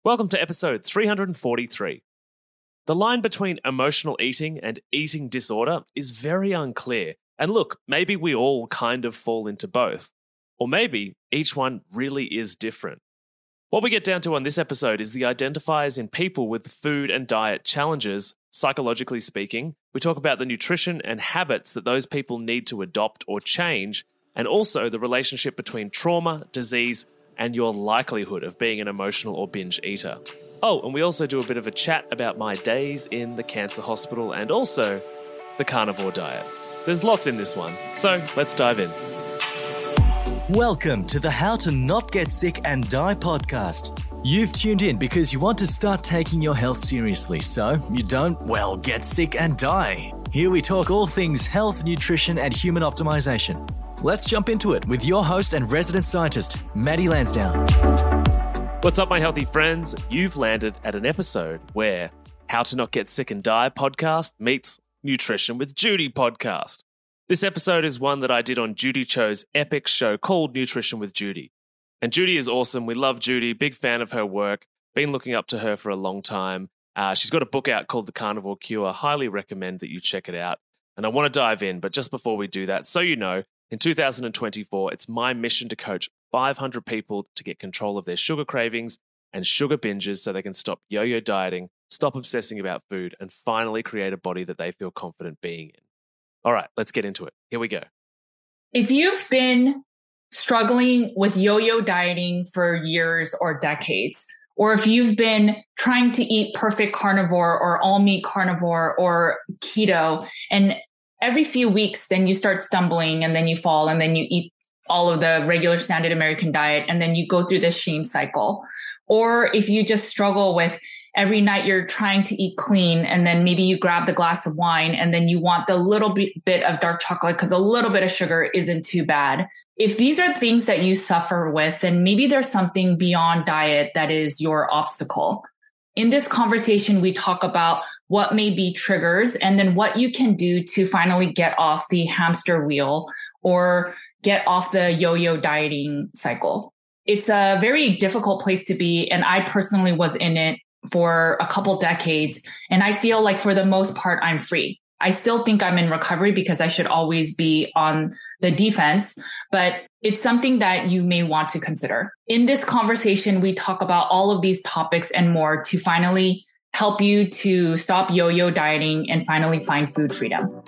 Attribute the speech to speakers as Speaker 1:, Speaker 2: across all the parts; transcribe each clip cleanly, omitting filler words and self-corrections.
Speaker 1: Welcome to episode 343. The line between emotional eating and eating disorder is very unclear. And look, maybe we all kind of fall into both. Or maybe each one really is different. What we get down to on this episode is the identifiers in people with food and diet challenges, psychologically speaking. We talk about the nutrition and habits that those people need to adopt or change, and also the relationship between trauma, disease, and your likelihood of being an emotional or binge eater. Oh, and we also do a bit of a chat about my days in the cancer hospital and also the carnivore diet. There's lots in this one, so let's dive in.
Speaker 2: Welcome to the How to Not Get Sick and Die podcast. You've tuned in because you want to start taking your health seriously so you don't, get sick and die. Here we talk all things health, nutrition, and human optimization. Let's jump into it with your host and resident scientist, Maddie Lansdowne.
Speaker 1: What's up, my healthy friends? You've landed at an episode where How to Not Get Sick and Die podcast meets Nutrition with Judy podcast. This episode is one that I did on Judy Cho's epic show called Nutrition with Judy. And Judy is awesome. We love Judy. Big fan of her work. Been looking up to her for a long time. She's got a book out called The Carnivore Cure. Highly recommend that you check it out. And I want to dive in, but just before we do that, so you know, in 2024, it's my mission to coach 500 people to get control of their sugar cravings and sugar binges so they can stop yo-yo dieting, stop obsessing about food, and finally create a body that they feel confident being in. All right, let's get into it. Here we go.
Speaker 3: If you've been struggling with yo-yo dieting for years or decades, or if you've been trying to eat perfect carnivore or all meat carnivore or keto, and every few weeks, then you start stumbling and then you fall and then you eat all of the regular standard American diet and then you go through this shame cycle. Or if you just struggle with every night you're trying to eat clean and then maybe you grab the glass of wine and then you want the little bit of dark chocolate because a little bit of sugar isn't too bad. If these are things that you suffer with, then maybe there's something beyond diet that is your obstacle. In this conversation, we talk about what may be triggers and then what you can do to finally get off the hamster wheel or get off the yo-yo dieting cycle. It's a very difficult place to be. And I personally was in it for a couple decades. And I feel like for the most part, I'm free. I still think I'm in recovery because I should always be on the defense, but it's something that you may want to consider. In this conversation, we talk about all of these topics and more to finally help you to stop yo-yo dieting and finally find food freedom.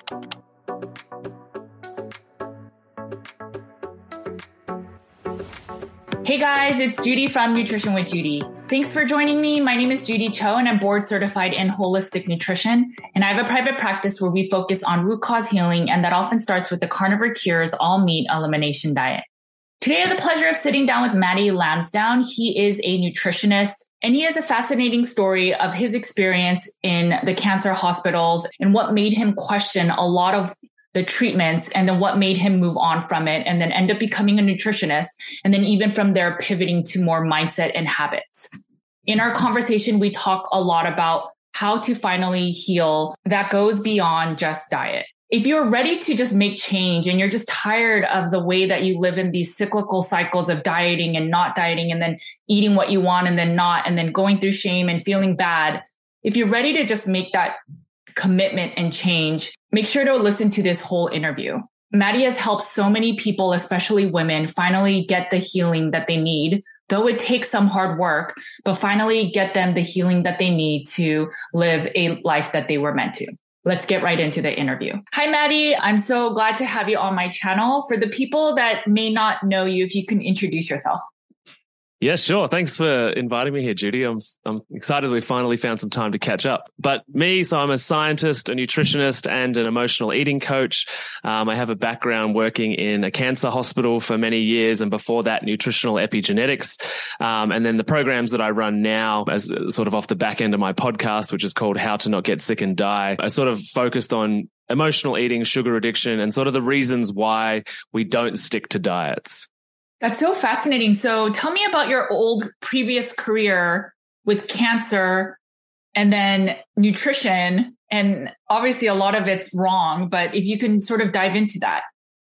Speaker 3: Hey guys, it's Judy from Nutrition with Judy. Thanks for joining me. My name is Judy Cho and I'm board certified in holistic nutrition. And I have a private practice where we focus on root cause healing, and that often starts with the Carnivore Cure's all meat elimination diet. Today I have the pleasure of sitting down with Maddie Lansdowne. He is a nutritionist and he has a fascinating story of his experience in the cancer hospitals and what made him question a lot of the treatments and then what made him move on from it and then end up becoming a nutritionist. And then even from there, pivoting to more mindset and habits. In our conversation, we talk a lot about how to finally heal that goes beyond just diet. If you're ready to just make change and you're just tired of the way that you live in these cyclical cycles of dieting and not dieting and then eating what you want and then not, and then going through shame and feeling bad, if you're ready to just make that commitment and change, make sure to listen to this whole interview. Maddie has helped so many people, especially women, finally get the healing that they need, though it takes some hard work, but finally get them the healing that they need to live a life that they were meant to. Let's get right into the interview. Hi, Maddie. I'm so glad to have you on my channel. For the people that may not know you, if you can introduce yourself.
Speaker 1: Yeah, sure. Thanks for inviting me here, Judy. I'm excited we finally found some time to catch up. But so I'm a scientist, a nutritionist, and an emotional eating coach. I have a background working in a cancer hospital for many years, and before that, nutritional epigenetics. And then the programs that I run now, as sort of off the back end of my podcast, which is called How to Not Get Sick and Die, I sort of focused on emotional eating, sugar addiction, and sort of the reasons why we don't stick to diets.
Speaker 3: That's so fascinating. So tell me about your previous career with cancer and then nutrition. And obviously a lot of it's wrong, but if you can sort of dive into that.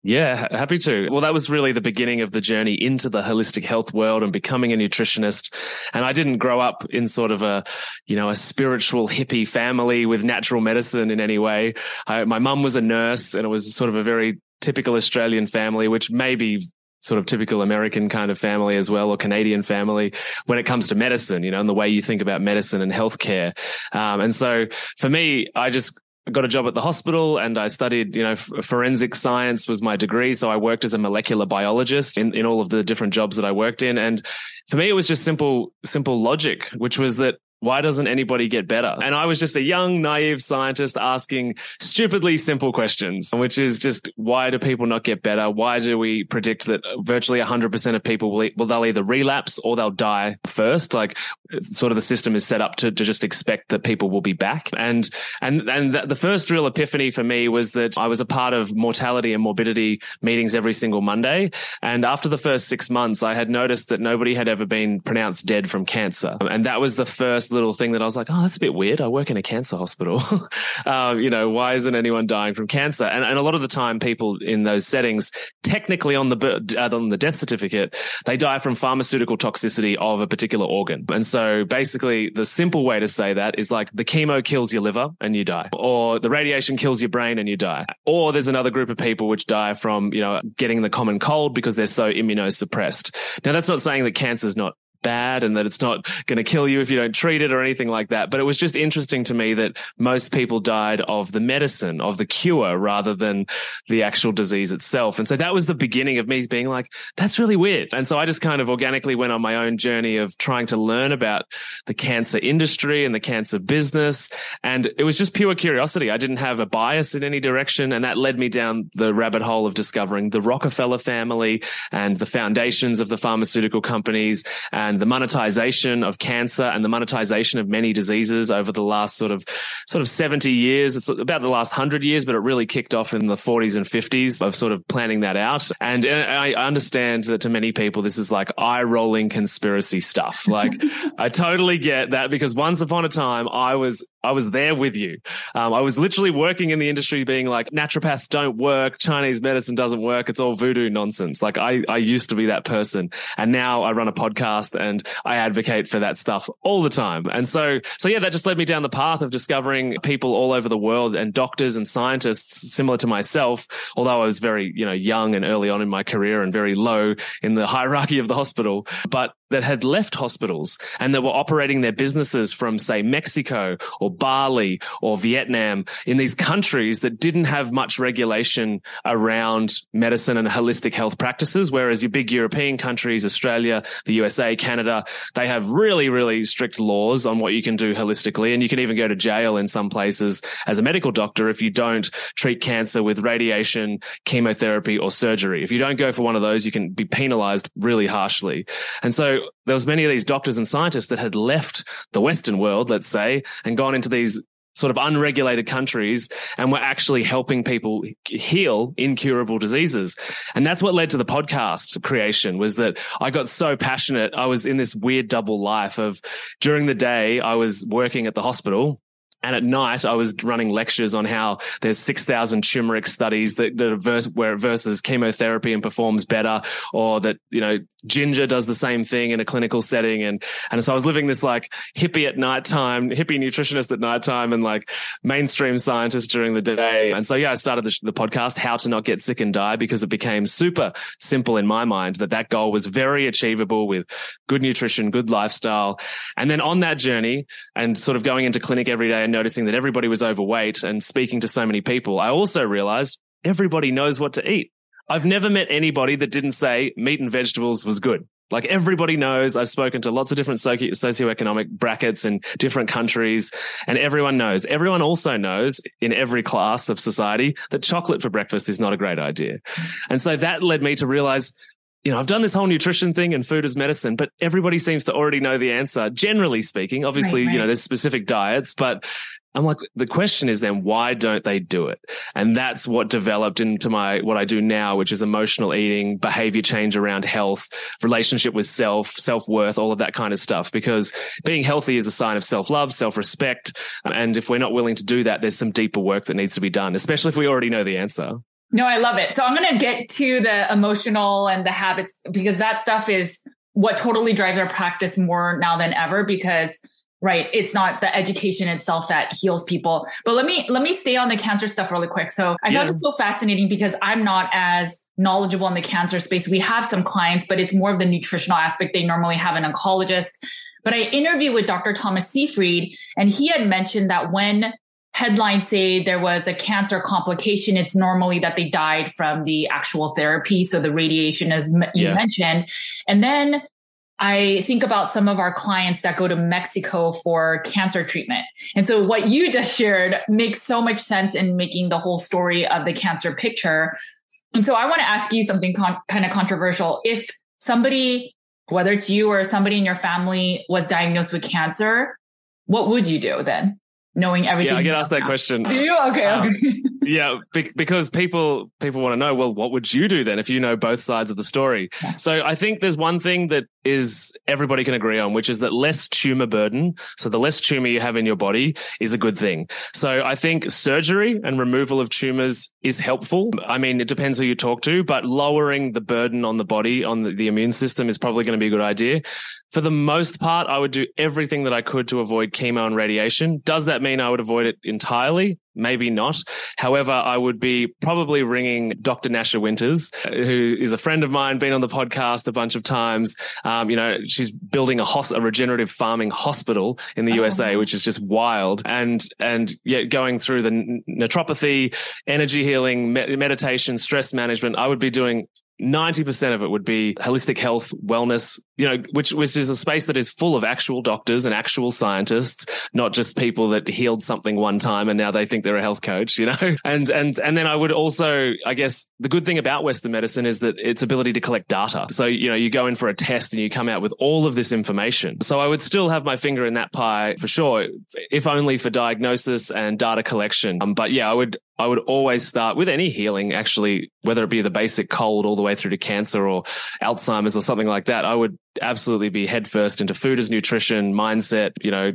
Speaker 1: Yeah, happy to. Well, that was really the beginning of the journey into the holistic health world and becoming a nutritionist. And I didn't grow up in sort of a spiritual hippie family with natural medicine in any way. My mum was a nurse, and it was sort of a very typical Australian family, which may be sort of typical American kind of family as well, or Canadian family when it comes to medicine, and the way you think about medicine and healthcare. And so for me, I just got a job at the hospital, and I studied, forensic science was my degree. So I worked as a molecular biologist in all of the different jobs that I worked in. And for me, it was just simple logic, which was that why doesn't anybody get better? And I was just a young, naive scientist asking stupidly simple questions, which is just, why do people not get better? Why do we predict that virtually 100% of people they'll either relapse or they'll die first? Like, sort of the system is set up to just expect that people will be back. And the first real epiphany for me was that I was a part of mortality and morbidity meetings every single Monday. And after the first 6 months, I had noticed that nobody had ever been pronounced dead from cancer. And that was the first little thing that I was like, oh, that's a bit weird. I work in a cancer hospital. Why isn't anyone dying from cancer? And a lot of the time, people in those settings, technically on the death certificate, they die from pharmaceutical toxicity of a particular organ. And so basically, the simple way to say that is like the chemo kills your liver and you die, or the radiation kills your brain and you die. Or there's another group of people which die from, getting the common cold because they're so immunosuppressed. Now, that's not saying that cancer's not bad and that it's not going to kill you if you don't treat it or anything like that. But it was just interesting to me that most people died of the medicine, of the cure, rather than the actual disease itself. And so that was the beginning of me being like, that's really weird. And so I just kind of organically went on my own journey of trying to learn about the cancer industry and the cancer business. And it was just pure curiosity. I didn't have a bias in any direction. And that led me down the rabbit hole of discovering the Rockefeller family and the foundations of the pharmaceutical companies, and the monetization of cancer and the monetization of many diseases over the last sort of 70 years. It's about the last 100 years, but it really kicked off in the 40s and 50s of sort of planning that out. And I understand that to many people, this is like eye-rolling conspiracy stuff. Like, I totally get that, because once upon a time, I was there with you. I was literally working in the industry being like, naturopaths don't work, Chinese medicine doesn't work, it's all voodoo nonsense. Like, I used to be that person. And now I run a podcast and I advocate for that stuff all the time. And so yeah, that just led me down the path of discovering people all over the world, and doctors and scientists similar to myself, although I was very, young and early on in my career and very low in the hierarchy of the hospital, but that had left hospitals and that were operating their businesses from, say, Mexico or Bali or Vietnam, in these countries that didn't have much regulation around medicine and holistic health practices. Whereas your big European countries, Australia, the USA, Canada, they have really, really strict laws on what you can do holistically. And you can even go to jail in some places as a medical doctor if you don't treat cancer with radiation, chemotherapy, or surgery. If you don't go for one of those, you can be penalized really harshly. And so there was many of these doctors and scientists that had left the Western world, let's say, and gone into these sort of unregulated countries and were actually helping people heal incurable diseases. And that's what led to the podcast creation, was that I got so passionate. I was in this weird double life of, during the day, I was working at the hospital, and at night, I was running lectures on how there's 6,000 turmeric studies where it versus chemotherapy and performs better, or that, ginger does the same thing in a clinical setting. And so I was living this like hippie nutritionist at nighttime, and like mainstream scientist during the day. And so, yeah, I started the podcast, How to Not Get Sick and Die, because it became super simple in my mind that goal was very achievable with good nutrition, good lifestyle. And then on that journey and sort of going into clinic every day, noticing that everybody was overweight and speaking to so many people, I also realized everybody knows what to eat. I've never met anybody that didn't say meat and vegetables was good. Like, everybody knows. I've spoken to lots of different socioeconomic brackets in different countries, and everyone knows. Everyone also knows in every class of society that chocolate for breakfast is not a great idea. And so that led me to realize, I've done this whole nutrition thing and food as medicine, but everybody seems to already know the answer, generally speaking. Obviously, right. There's specific diets, but I'm like, the question is then, why don't they do it? And that's what developed into what I do now, which is emotional eating, behavior change around health, relationship with self-worth, all of that kind of stuff. Because being healthy is a sign of self-love, self-respect. And if we're not willing to do that, there's some deeper work that needs to be done, especially if we already know the answer.
Speaker 3: No, I love it. So I'm going to get to the emotional and the habits, because that stuff is what totally drives our practice more now than ever, because right, it's not the education itself that heals people. But let me stay on the cancer stuff really quick. So I found it so fascinating because I'm not as knowledgeable in the cancer space. We have some clients, but it's more of the nutritional aspect. They normally have an oncologist. But I interviewed with Dr. Thomas Seyfried, and he had mentioned that when headlines say there was a cancer complication, it's normally that they died from the actual therapy. So the radiation, as you mentioned. And then I think about some of our clients that go to Mexico for cancer treatment. And so what you just shared makes so much sense in making the whole story of the cancer picture. And so I want to ask you something kind of controversial. If somebody, whether it's you or somebody in your family, was diagnosed with cancer, what would you do then? Knowing everything.
Speaker 1: Yeah, I get asked that question.
Speaker 3: Do you? Okay.
Speaker 1: Yeah, because people want to know, well, what would you do then if you know both sides of the story? Yeah. So I think there's one thing that is everybody can agree on, which is that less tumor burden. So the less tumor you have in your body is a good thing. So I think surgery and removal of tumors is helpful. I mean, it depends who you talk to, but lowering the burden on the body, on the immune system is probably going to be a good idea. For the most part, I would do everything that I could to avoid chemo and radiation. Does that mean I would avoid it entirely? Maybe not. However, I would be probably ringing Dr. Nasha Winters, who is a friend of mine, been on the podcast a bunch of times. She's building a regenerative farming hospital in the USA, which is just wild. And going through the naturopathy, energy healing, meditation, stress management, I would be doing 90% of it would be holistic health, wellness, which is a space that is full of actual doctors and actual scientists, not just people that healed something one time and now they think they're a health coach, And then I would also, I guess, the good thing about Western medicine is that its ability to collect data. So, you go in for a test and you come out with all of this information. So I would still have my finger in that pie for sure, if only for diagnosis and data collection. But yeah, I would always start with any healing, actually, whether it be the basic cold all the way through to cancer or Alzheimer's or something like that. I would absolutely be headfirst into food as nutrition, mindset,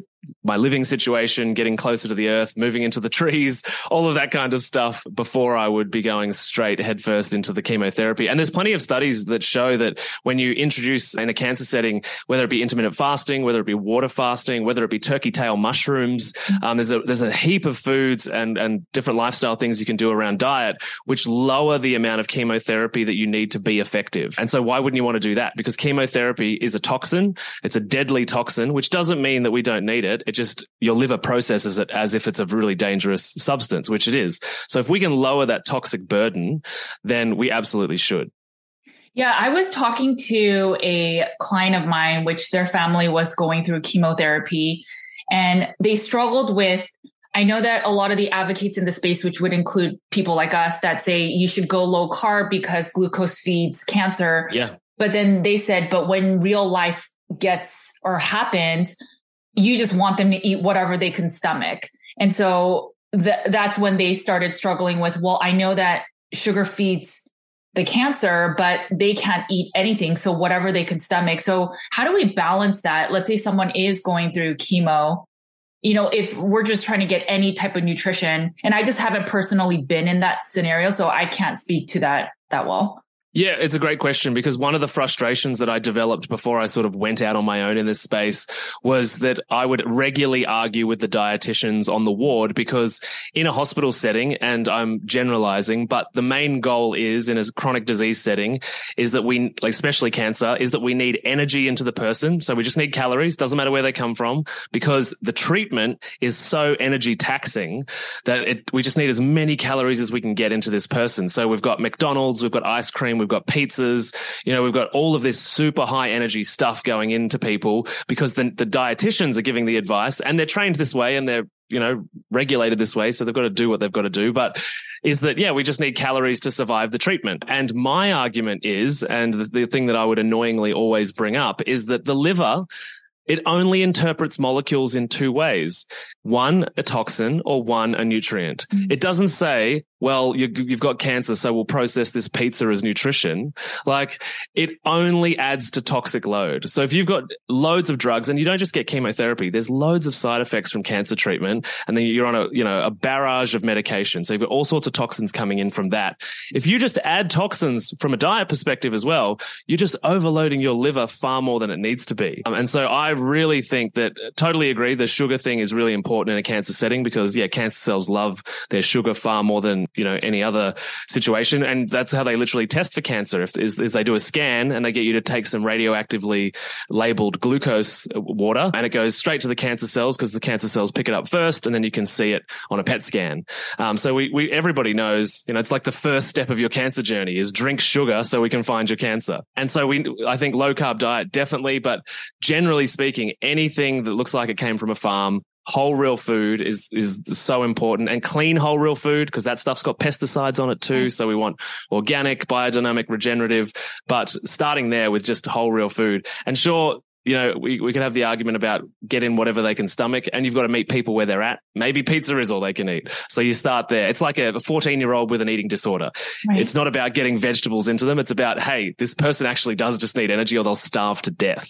Speaker 1: my living situation, getting closer to the earth, moving into the trees, all of that kind of stuff before I would be going straight headfirst into the chemotherapy. And there's plenty of studies that show that when you introduce in a cancer setting, whether it be intermittent fasting, whether it be water fasting, whether it be turkey tail mushrooms, there's a heap of foods and different lifestyle things you can do around diet, which lower the amount of chemotherapy that you need to be effective. And so why wouldn't you want to do that? Because chemotherapy is a toxin. It's a deadly toxin, which doesn't mean that we don't need it. It just, your liver processes it as if it's a really dangerous substance, which it is. So if we can lower that toxic burden, then we absolutely should.
Speaker 3: Yeah, I was talking to a client of mine, which their family was going through chemotherapy, and they struggled with, I know that a lot of the advocates in the space, which would include people like us that say you should go low carb because glucose feeds cancer.
Speaker 1: Yeah.
Speaker 3: But then they said, but when real life gets or happens, you just want them to eat whatever they can stomach. And so that's when they started struggling with, well, I know that sugar feeds the cancer, but they can't eat anything. So whatever they can stomach. So how do we balance that? Let's say someone is going through chemo, if we're just trying to get any type of nutrition, and I just haven't personally been in that scenario, so I can't speak to that well.
Speaker 1: Yeah, it's a great question, because one of the frustrations that I developed before I sort of went out on my own in this space was that I would regularly argue with the dietitians on the ward, because in a hospital setting, and I'm generalizing, but the main goal is in a chronic disease setting is that we, especially cancer, is that we need energy into the person. So we just need calories, doesn't matter where they come from, because the treatment is so energy taxing that we just need as many calories as we can get into this person. So we've got McDonald's, we've got ice cream, we've got pizzas, we've got all of this super high energy stuff going into people, because the dietitians are giving the advice, and they're trained this way and they're, regulated this way. So they've got to do what they've got to do. But is that, we just need calories to survive the treatment. And my argument is, and the thing that I would annoyingly always bring up, is that the liver, it only interprets molecules in two ways. One, a toxin, or one, a nutrient. Mm-hmm. It doesn't say, well, you've got cancer, so we'll process this pizza as nutrition. Like, it only adds to toxic load. So if you've got loads of drugs, and you don't just get chemotherapy, there's loads of side effects from cancer treatment, and then you're on a barrage of medication. So you've got all sorts of toxins coming in from that. If you just add toxins from a diet perspective as well, you're just overloading your liver far more than it needs to be. And so I really think that, totally agree, the sugar thing is really important in a cancer setting because, cancer cells love their sugar far more than, any other situation. And that's how they literally test for cancer is they do a scan and they get you to take some radioactively labeled glucose water, and it goes straight to the cancer cells because the cancer cells pick it up first, and then you can see it on a PET scan. So we everybody knows, it's like the first step of your cancer journey is drink sugar so we can find your cancer. And so I think low carb diet definitely, but generally speaking, anything that looks like it came from a farm, whole real food is so important, and clean whole real food because that stuff's got pesticides on it too. So we want organic, biodynamic, regenerative, but starting there with just whole real food. And sure, we can have the argument about getting whatever they can stomach, and you've got to meet people where they're at. Maybe pizza is all they can eat. So you start there. It's like a 14-year-old with an eating disorder. Right. It's not about getting vegetables into them. It's about, hey, this person actually does just need energy or they'll starve to death.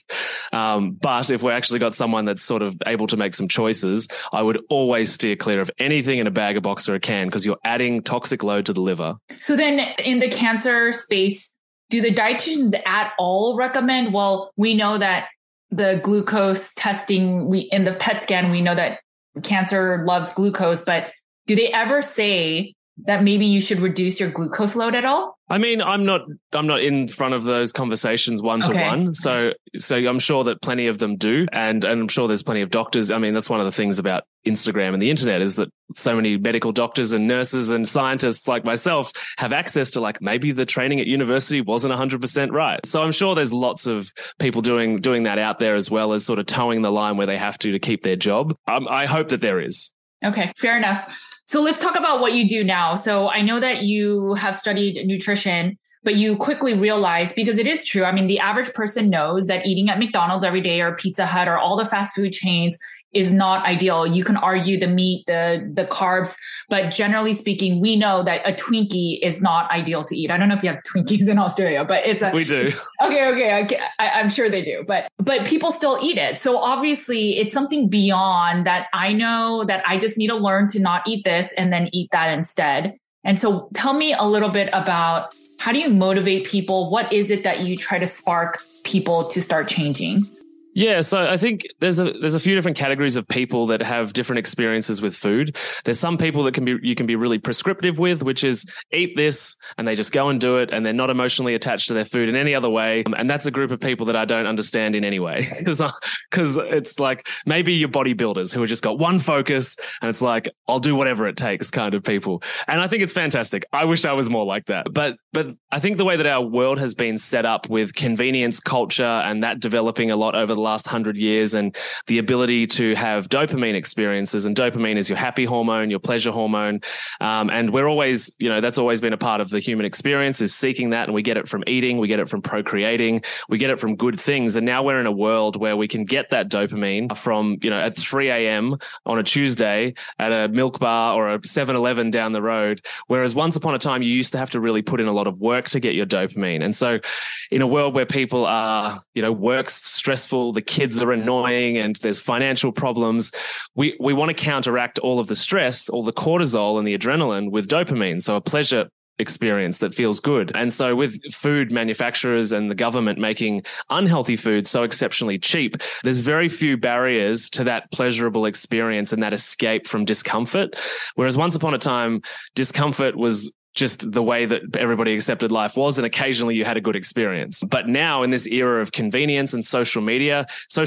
Speaker 1: But if we've actually got someone that's sort of able to make some choices, I would always steer clear of anything in a bag, a box, or a can because you're adding toxic load to the liver. So
Speaker 3: then in the cancer space, do the dietitians at all recommend, well, we know that the glucose testing, in the PET scan, we know that cancer loves glucose, but do they ever say that maybe you should reduce your glucose load at all?
Speaker 1: I mean, I'm not in front of those conversations one-to-one. So I'm sure that plenty of them do. And I'm sure there's plenty of doctors. I mean, that's one of the things about Instagram and the internet is that so many medical doctors and nurses and scientists like myself have access to maybe the training at university wasn't 100% right. So I'm sure there's lots of people doing that out there as well as sort of towing the line where they have to keep their job. I hope that there is.
Speaker 3: Okay, fair enough. So let's talk about what you do now. So I know that you have studied nutrition, but you quickly realized, because it is true, I mean, the average person knows that eating at McDonald's every day or Pizza Hut or all the fast food chains is not ideal. You can argue the meat, the carbs, but generally speaking, we know that a Twinkie is not ideal to eat. I don't know if you have Twinkies in Australia, but
Speaker 1: we do.
Speaker 3: Okay. I'm sure they do, but people still eat it. So obviously it's something beyond that. I know that I just need to learn to not eat this and then eat that instead. And so tell me a little bit about how do you motivate people? What is it that you try to spark people to start changing?
Speaker 1: Yeah, so I think there's a few different categories of people that have different experiences with food. There's some people that you can be really prescriptive with, which is eat this and they just go and do it and they're not emotionally attached to their food in any other way. And that's a group of people that I don't understand in any way because it's like maybe you're bodybuilders who have just got one focus and it's like, I'll do whatever it takes kind of people. And I think it's fantastic. I wish I was more like that. But I think the way that our world has been set up with convenience culture and that developing a lot over the last 100 years and the ability to have dopamine experiences, and dopamine is your happy hormone, your pleasure hormone. And we're always, that's always been a part of the human experience is seeking that. And we get it from eating, we get it from procreating, we get it from good things. And now we're in a world where we can get that dopamine from, at 3 a.m. on a Tuesday at a milk bar or a 7-Eleven down the road. Whereas once upon a time, you used to have to really put in a lot of work to get your dopamine. And so in a world where people are, work's stressful, the kids are annoying and there's financial problems, we want to counteract all of the stress, all the cortisol and the adrenaline with dopamine. So a pleasure experience that feels good. And so with food manufacturers and the government making unhealthy food so exceptionally cheap, there's very few barriers to that pleasurable experience and that escape from discomfort. Whereas once upon a time, discomfort was just the way that everybody accepted life was, and occasionally you had a good experience. But now in this era of convenience and social media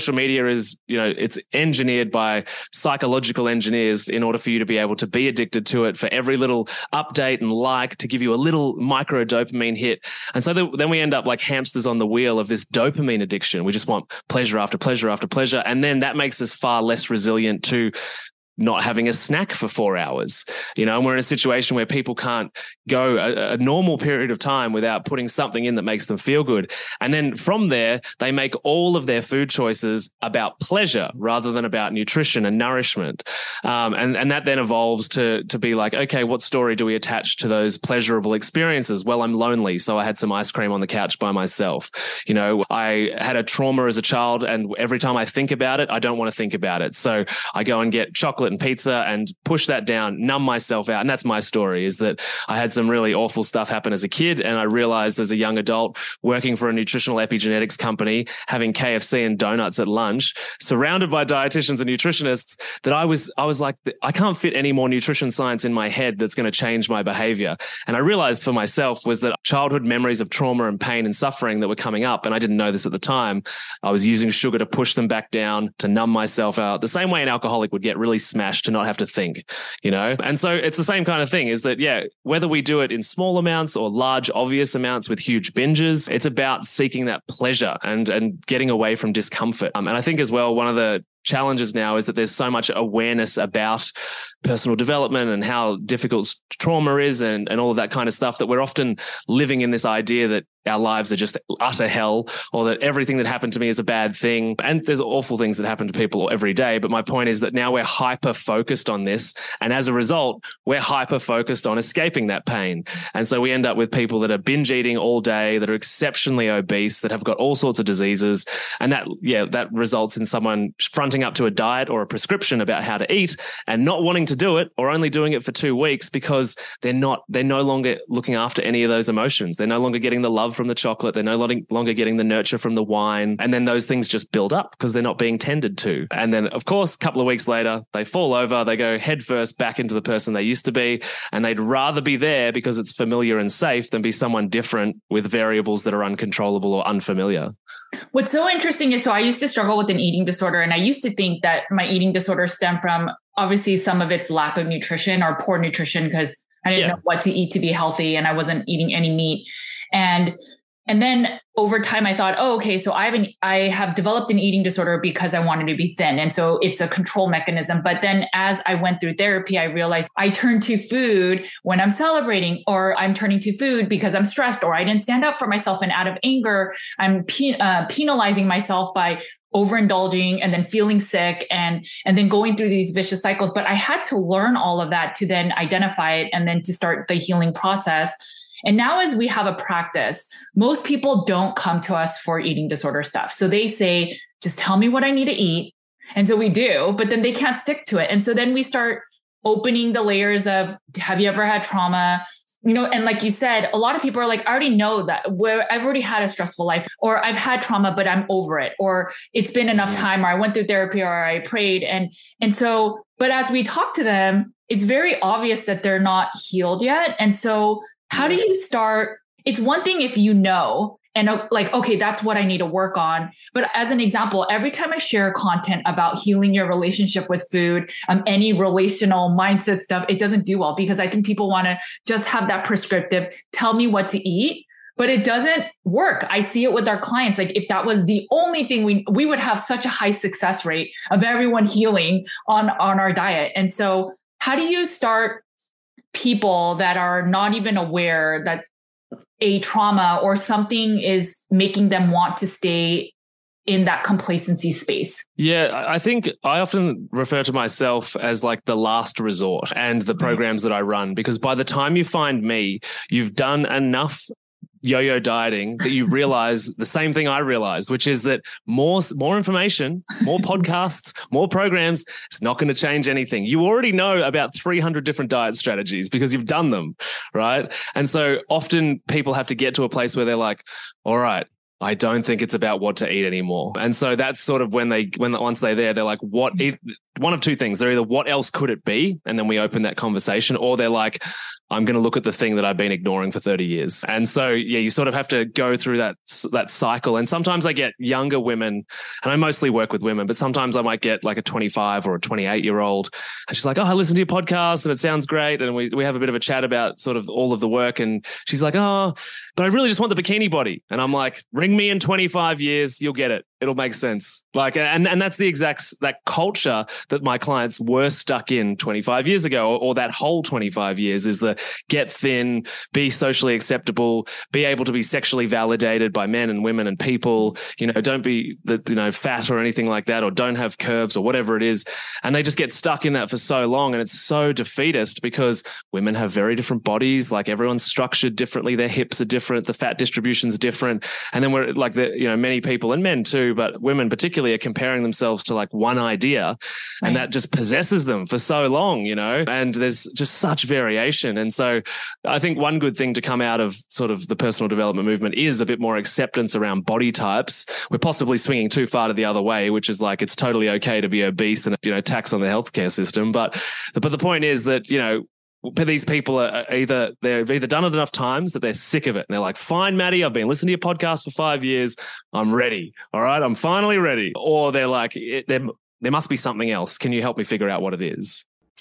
Speaker 1: is, it's engineered by psychological engineers in order for you to be able to be addicted to it, for every little update and like to give you a little micro dopamine hit. And so then we end up like hamsters on the wheel of this dopamine addiction. We just want pleasure after pleasure after pleasure. And then that makes us far less resilient to not having a snack for 4 hours. And we're in a situation where people can't go a normal period of time without putting something in that makes them feel good. And then from there, they make all of their food choices about pleasure rather than about nutrition and nourishment. And that then evolves to be like, okay, what story do we attach to those pleasurable experiences? Well, I'm lonely, so I had some ice cream on the couch by myself. I had a trauma as a child, and every time I think about it, I don't want to think about it. So I go and get chocolate and pizza and push that down, numb myself out. And that's my story, is that I had some really awful stuff happen as a kid. And I realized as a young adult working for a nutritional epigenetics company, having KFC and donuts at lunch, surrounded by dietitians and nutritionists, that I was like, I can't fit any more nutrition science in my head that's going to change my behavior. And I realized for myself was that childhood memories of trauma and pain and suffering that were coming up, and I didn't know this at the time, I was using sugar to push them back down, to numb myself out, the same way an alcoholic would get really smashed to not have to think, And so it's the same kind of thing, is that, whether we do it in small amounts or large, obvious amounts with huge binges, it's about seeking that pleasure and getting away from discomfort. And I think as well, one of the challenges now is that there's so much awareness about personal development and how difficult trauma is and all of that kind of stuff, that we're often living in this idea that our lives are just utter hell, or that everything that happened to me is a bad thing. And there's awful things that happen to people every day. But my point is that now we're hyper focused on this. And as a result, we're hyper focused on escaping that pain. And so we end up with people that are binge eating all day, that are exceptionally obese, that have got all sorts of diseases. And that results in someone fronting up to a diet or a prescription about how to eat and not wanting to do it, or only doing it for 2 weeks because they're no longer looking after any of those emotions. They're no longer getting the love from the chocolate. They're no longer getting the nurture from the wine. And then those things just build up because they're not being tended to. And then, of course, a couple of weeks later, they fall over, they go headfirst back into the person they used to be. And they'd rather be there because it's familiar and safe than be someone different with variables that are uncontrollable or unfamiliar.
Speaker 3: What's so interesting is, so I used to struggle with an eating disorder, and I used to think that my eating disorder stemmed from obviously some of its lack of nutrition or poor nutrition, because I didn't know what to eat to be healthy, and I wasn't eating any meat. And then over time I thought, okay, so I have developed an eating disorder because I wanted to be thin. And so it's a control mechanism. But then as I went through therapy, I realized I turn to food when I'm celebrating, or I'm turning to food because I'm stressed, or I didn't stand up for myself. And out of anger, I'm penalizing myself by overindulging and then feeling sick and then going through these vicious cycles. But I had to learn all of that to then identify it and then to start the healing process. And now as we have a practice, most people don't come to us for eating disorder stuff. So they say, just tell me what I need to eat. And so we do, but then they can't stick to it. And so then we start opening the layers of, have you ever had trauma? And like you said, a lot of people are like, I already know that, where I've already had a stressful life, or I've had trauma, but I'm over it, or it's been enough time, or I went through therapy, or I prayed. And so, but as we talk to them, it's very obvious that they're not healed yet. And so how do you start? It's one thing if you know, and like, okay, that's what I need to work on. But as an example, every time I share content about healing your relationship with food, any relational mindset stuff, it doesn't do well, because I think people want to just have that prescriptive, tell me what to eat, but it doesn't work. I see it with our clients. Like if that was the only thing, we would have such a high success rate of everyone healing on our diet. And so how do you start people that are not even aware that a trauma or something is making them want to stay in that complacency space?
Speaker 1: Yeah, I think I often refer to myself as like the last resort and the programs that I run, because by the time you find me, you've done enough yo-yo dieting that you realize the same thing I realized, which is that more information, more podcasts, more programs, it's not going to change anything. You already know about 300 different diet strategies because you've done them, right? And so often people have to get to a place where they're like, all right, I don't think it's about what to eat anymore. And so that's sort of when once they're there, they're like, one of two things. They're either, what else could it be? And then we open that conversation, or they're like, I'm going to look at the thing that I've been ignoring for 30 years. And so, you sort of have to go through that cycle. And sometimes I get younger women, and I mostly work with women, but sometimes I might get like a 25 or a 28-year-old. And she's like, oh, I listened to your podcast and it sounds great. And we have a bit of a chat about sort of all of the work. And she's like, oh, but I really just want the bikini body. And I'm like, ring me in 25 years, you'll get it. It'll make sense. Like, and that's the that culture that my clients were stuck in 25 years ago, or that whole 25 years is the get thin, be socially acceptable, be able to be sexually validated by men and women and people, don't be fat or anything like that, or don't have curves or whatever it is. And they just get stuck in that for so long. And it's so defeatist because women have very different bodies. Like, everyone's structured differently. Their hips are different. The fat distribution's different. And then we're like many people, and men too, but women particularly, are comparing themselves to like one idea, and that just possesses them for so long, and there's just such variation. And so I think one good thing to come out of sort of the personal development movement is a bit more acceptance around body types. We're possibly swinging too far to the other way, which is like, it's totally okay to be obese and, tax on the healthcare system. But the point is that, these people they've either done it enough times that they're sick of it. And they're like, fine, Maddie, I've been listening to your podcast for 5 years. I'm ready. All right. I'm finally ready. Or they're like, there must be something else. Can you help me figure out what it is?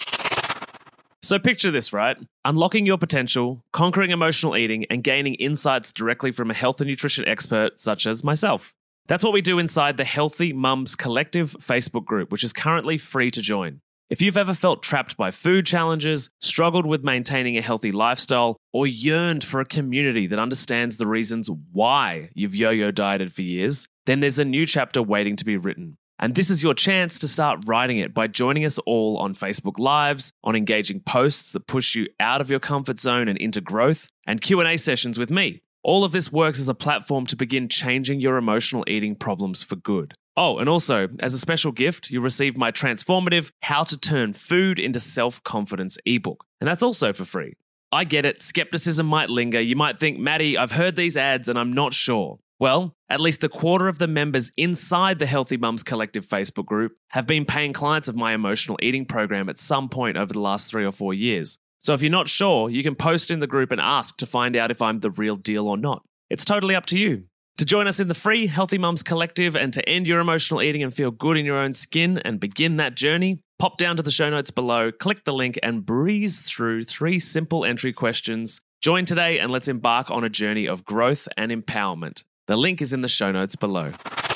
Speaker 1: So picture this, right? Unlocking your potential, conquering emotional eating, and gaining insights directly from a health and nutrition expert such as myself. That's what we do inside the Healthy Mums Collective Facebook group, which is currently free to join. If you've ever felt trapped by food challenges, struggled with maintaining a healthy lifestyle, or yearned for a community that understands the reasons why you've yo-yo dieted for years, then there's a new chapter waiting to be written. And this is your chance to start writing it by joining us all on Facebook Lives, on engaging posts that push you out of your comfort zone and into growth, and Q&A sessions with me. All of this works as a platform to begin changing your emotional eating problems for good. Oh, and also, as a special gift, you'll receive my transformative How to Turn Food into Self-Confidence ebook. And that's also for free. I get it, skepticism might linger. You might think, Maddie, I've heard these ads and I'm not sure. Well, at least a quarter of the members inside the Healthy Mums Collective Facebook group have been paying clients of my emotional eating program at some point over the last 3 or 4 years. So if you're not sure, you can post in the group and ask to find out if I'm the real deal or not. It's totally up to you. To join us in the free Healthy Mums Collective and to end your emotional eating and feel good in your own skin and begin that journey, pop down to the show notes below, click the link and breeze through 3 simple entry questions. Join today and let's embark on a journey of growth and empowerment. The link is in the show notes below.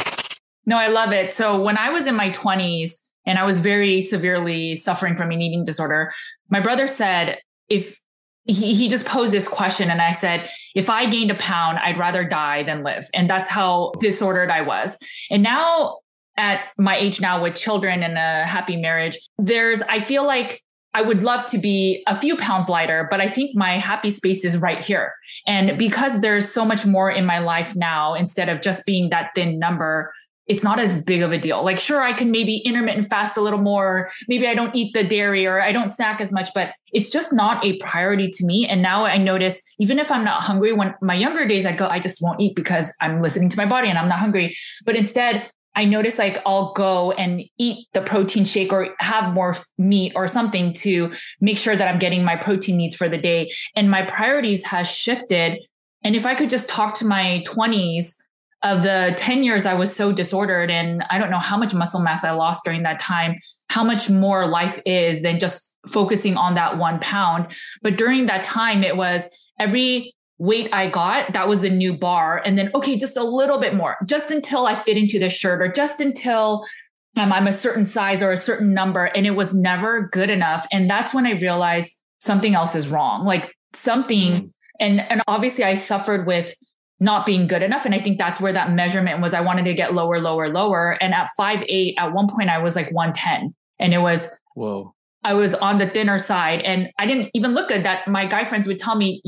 Speaker 3: No, I love it. So when I was in my 20s and I was very severely suffering from an eating disorder, my brother said, if he just posed this question, and I said, if I gained a pound, I'd rather die than live. And that's how disordered I was. And now at my age now with children and a happy marriage, I feel like I would love to be a few pounds lighter, but I think my happy space is right here. And because there's so much more in my life now, instead of just being that thin number, it's not as big of a deal. Like, sure, I can maybe intermittent fast a little more. Maybe I don't eat the dairy or I don't snack as much, but it's just not a priority to me. And now I notice, even if I'm not hungry, when my younger days, I just won't eat because I'm listening to my body and I'm not hungry. But instead, I notice like I'll go and eat the protein shake or have more meat or something to make sure that I'm getting my protein needs for the day. And my priorities has shifted. And if I could just talk to my 20s, of the 10 years I was so disordered, and I don't know how much muscle mass I lost during that time, how much more life is than just focusing on that 1 pound. But during that time, it was every weight I got, that was a new bar. And then, okay, just a little bit more, just until I fit into this shirt, or just until I'm a certain size or a certain number. And it was never good enough. And that's when I realized something else is wrong, like something. And obviously I suffered with not being good enough. And I think that's where that measurement was. I wanted to get lower, lower, lower. And at 5'8", at one point I was like 110. And it was,
Speaker 1: whoa,
Speaker 3: I was on the thinner side, and I didn't even look good. That my guy friends would tell me,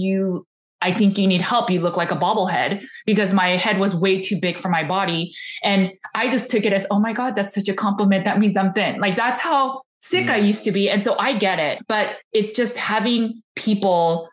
Speaker 3: I think you need help. You look like a bobblehead, because my head was way too big for my body. And I just took it as, oh my God, that's such a compliment. That means I'm thin. Like, that's how sick I used to be. And so I get it, but it's just having people,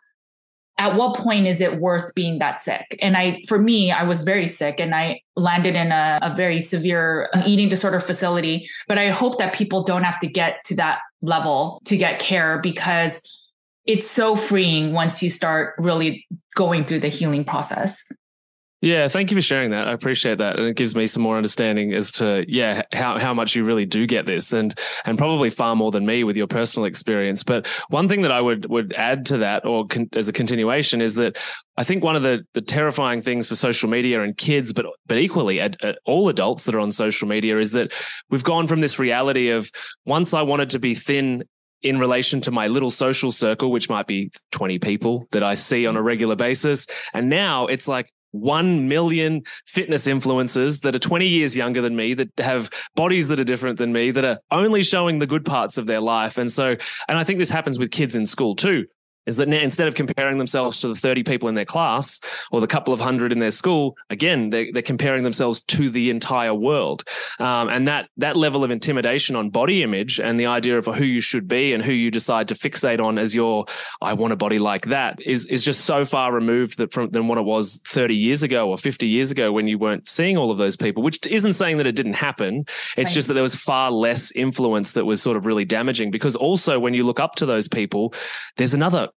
Speaker 3: at what point is it worth being that sick? And for me, I was very sick and I landed in a very severe eating disorder facility. But I hope that people don't have to get to that level to get care, because it's so freeing once you start really going through the healing process.
Speaker 1: Yeah, thank you for sharing that. I appreciate that. And it gives me some more understanding as to, how much you really do get this and probably far more than me with your personal experience. But one thing that I would add to that or as a continuation is that I think one of the terrifying things for social media and kids, but equally at all adults that are on social media is that we've gone from this reality of once I wanted to be thin in relation to my little social circle, which might be 20 people that I see on a regular basis. And now it's like 1 million fitness influencers that are 20 years younger than me, that have bodies that are different than me, that are only showing the good parts of their life. And I think this happens with kids in school too. Is that now, instead of comparing themselves to the 30 people in their class or the couple of hundred in their school, again, they're comparing themselves to the entire world. And that level of intimidation on body image and the idea of who you should be and who you decide to fixate on as I want a body like that is just so far removed than what it was 30 years ago or 50 years ago when you weren't seeing all of those people, which isn't saying that it didn't happen. It's just that there was far less influence that was sort of really damaging, because also when you look up to those people, there's another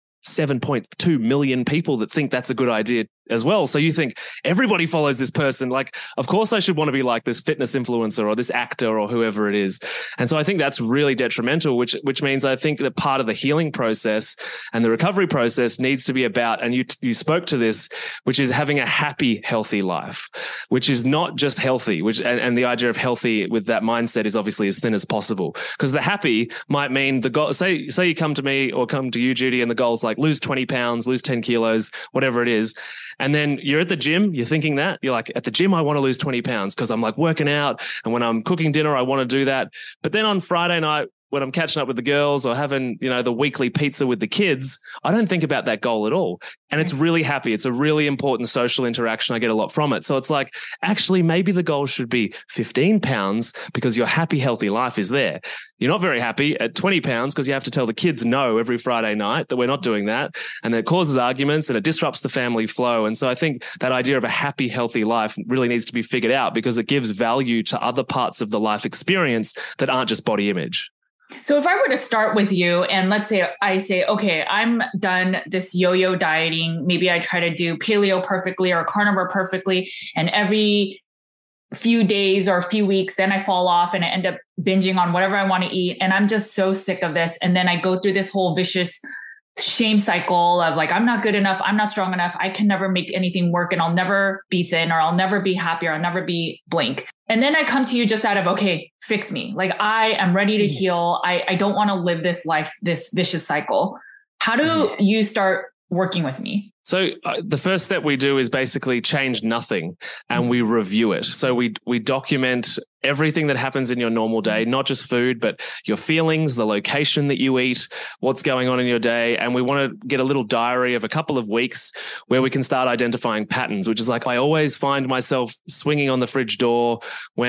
Speaker 1: 7.2 million people that think that's a good idea as well. So you think everybody follows this person. Like, of course I should want to be like this fitness influencer or this actor or whoever it is. And so I think that's really detrimental, which means I think that part of the healing process and the recovery process needs to be about, and you spoke to this, which is having a happy, healthy life, which is not just healthy, and the idea of healthy with that mindset is obviously as thin as possible. Because the happy might mean the goal, say you come to me or come to you, Judy, and the goal's like lose 20 pounds, lose 10 kilos, whatever it is. And then you're at the gym, you're thinking that. You're like, at the gym, I want to lose 20 pounds because I'm like working out. And when I'm cooking dinner, I want to do that. But then on Friday night, when I'm catching up with the girls or having, the weekly pizza with the kids, I don't think about that goal at all. And it's really happy. It's a really important social interaction. I get a lot from it. So it's like, actually, maybe the goal should be 15 pounds because your happy, healthy life is there. You're not very happy at 20 pounds because you have to tell the kids no every Friday night that we're not doing that. And it causes arguments and it disrupts the family flow. And so I think that idea of a happy, healthy life really needs to be figured out because it gives value to other parts of the life experience that aren't just body image.
Speaker 3: So if I were to start with you and let's say I say, okay, I'm done this yo-yo dieting. Maybe I try to do paleo perfectly or carnivore perfectly. And every few days or a few weeks, then I fall off and I end up binging on whatever I want to eat. And I'm just so sick of this. And then I go through this whole vicious shame cycle of like, I'm not good enough. I'm not strong enough. I can never make anything work and I'll never be thin or I'll never be happy or I'll never be blank. And then I come to you just out of, okay, fix me. Like I am ready to heal. I don't want to live this life, this vicious cycle. How do you start working with me?
Speaker 1: So the first step we do is basically change nothing and we review it. So we document everything that happens in your normal day, not just food, but your feelings, the location that you eat, what's going on in your day. And we want to get a little diary of a couple of weeks where we can start identifying patterns, which is like, I always find myself swinging on the fridge door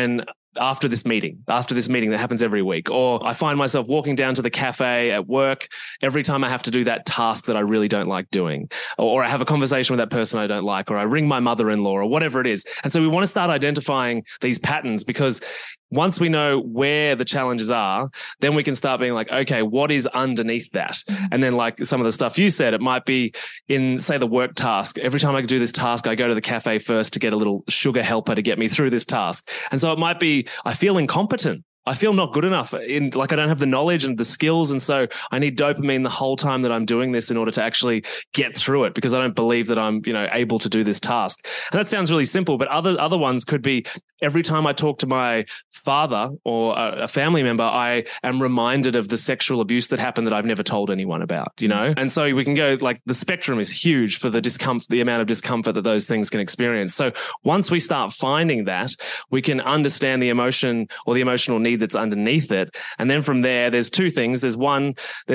Speaker 1: after this meeting that happens every week. Or I find myself walking down to the cafe at work every time I have to do that task that I really don't like doing. Or I have a conversation with that person I don't like, or I ring my mother-in-law or whatever it is. And so we want to start identifying these patterns because once we know where the challenges are, then we can start being like, okay, what is underneath that? And then like some of the stuff you said, it might be in, say, the work task. Every time I do this task, I go to the cafe first to get a little sugar helper to get me through this task. And so it might be, I feel incompetent. I feel not good enough I don't have the knowledge and the skills. And so I need dopamine the whole time that I'm doing this in order to actually get through it because I don't believe that I'm, able to do this task. And that sounds really simple, but other ones could be every time I talk to my father or a family member, I am reminded of the sexual abuse that happened that I've never told anyone about, And so we can go like the spectrum is huge for the amount of discomfort that those things can experience. So once we start finding that, we can understand the emotion or the emotional need that's underneath it. And then from there, there's two things. There's one,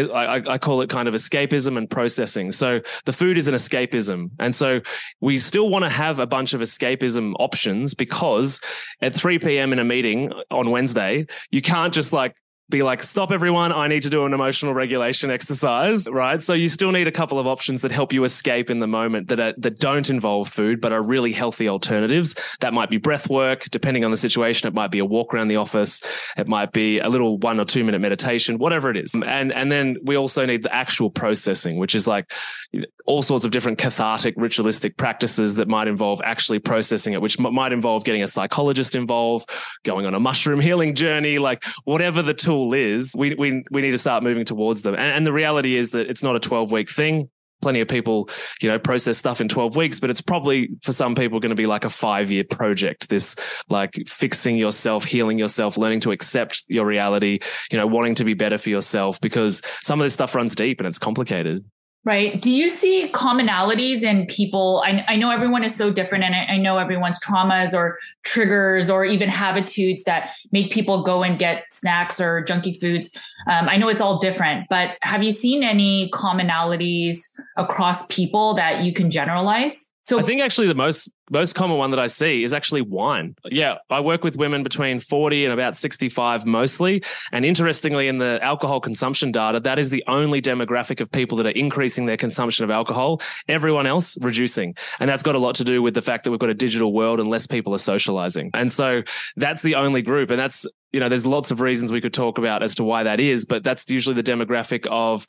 Speaker 1: I call it kind of escapism and processing. So the food is an escapism. And so we still want to have a bunch of escapism options because at 3 p.m. in a meeting on Wednesday, you can't just like be like, stop everyone, I need to do an emotional regulation exercise, right? So you still need a couple of options that help you escape in the moment that don't involve food, but are really healthy alternatives. That might be breath work, depending on the situation. It might be a walk around the office. It might be a little 1 or 2 minute meditation, whatever it is. And then we also need the actual processing, which is like all sorts of different cathartic, ritualistic practices that might involve actually processing it, which might involve getting a psychologist involved, going on a mushroom healing journey, like whatever the tool is, we need to start moving towards them. And the reality is that it's not a 12-week thing. Plenty of people, process stuff in 12 weeks, but it's probably for some people going to be like a 5-year project. This like fixing yourself, healing yourself, learning to accept your reality, wanting to be better for yourself, because some of this stuff runs deep and it's complicated.
Speaker 3: Right. Do you see commonalities in people? I know everyone is so different, and I know everyone's traumas or triggers or even habitudes that make people go and get snacks or junky foods. I know it's all different, but have you seen any commonalities across people that you can generalize? So
Speaker 1: I think actually the most common one that I see is actually wine. Yeah, I work with women between 40 and about 65 mostly. And interestingly, in the alcohol consumption data, that is the only demographic of people that are increasing their consumption of alcohol. Everyone else reducing. And that's got a lot to do with the fact that we've got a digital world and less people are socializing. And so that's the only group. And that's, there's lots of reasons we could talk about as to why that is, but that's usually the demographic of,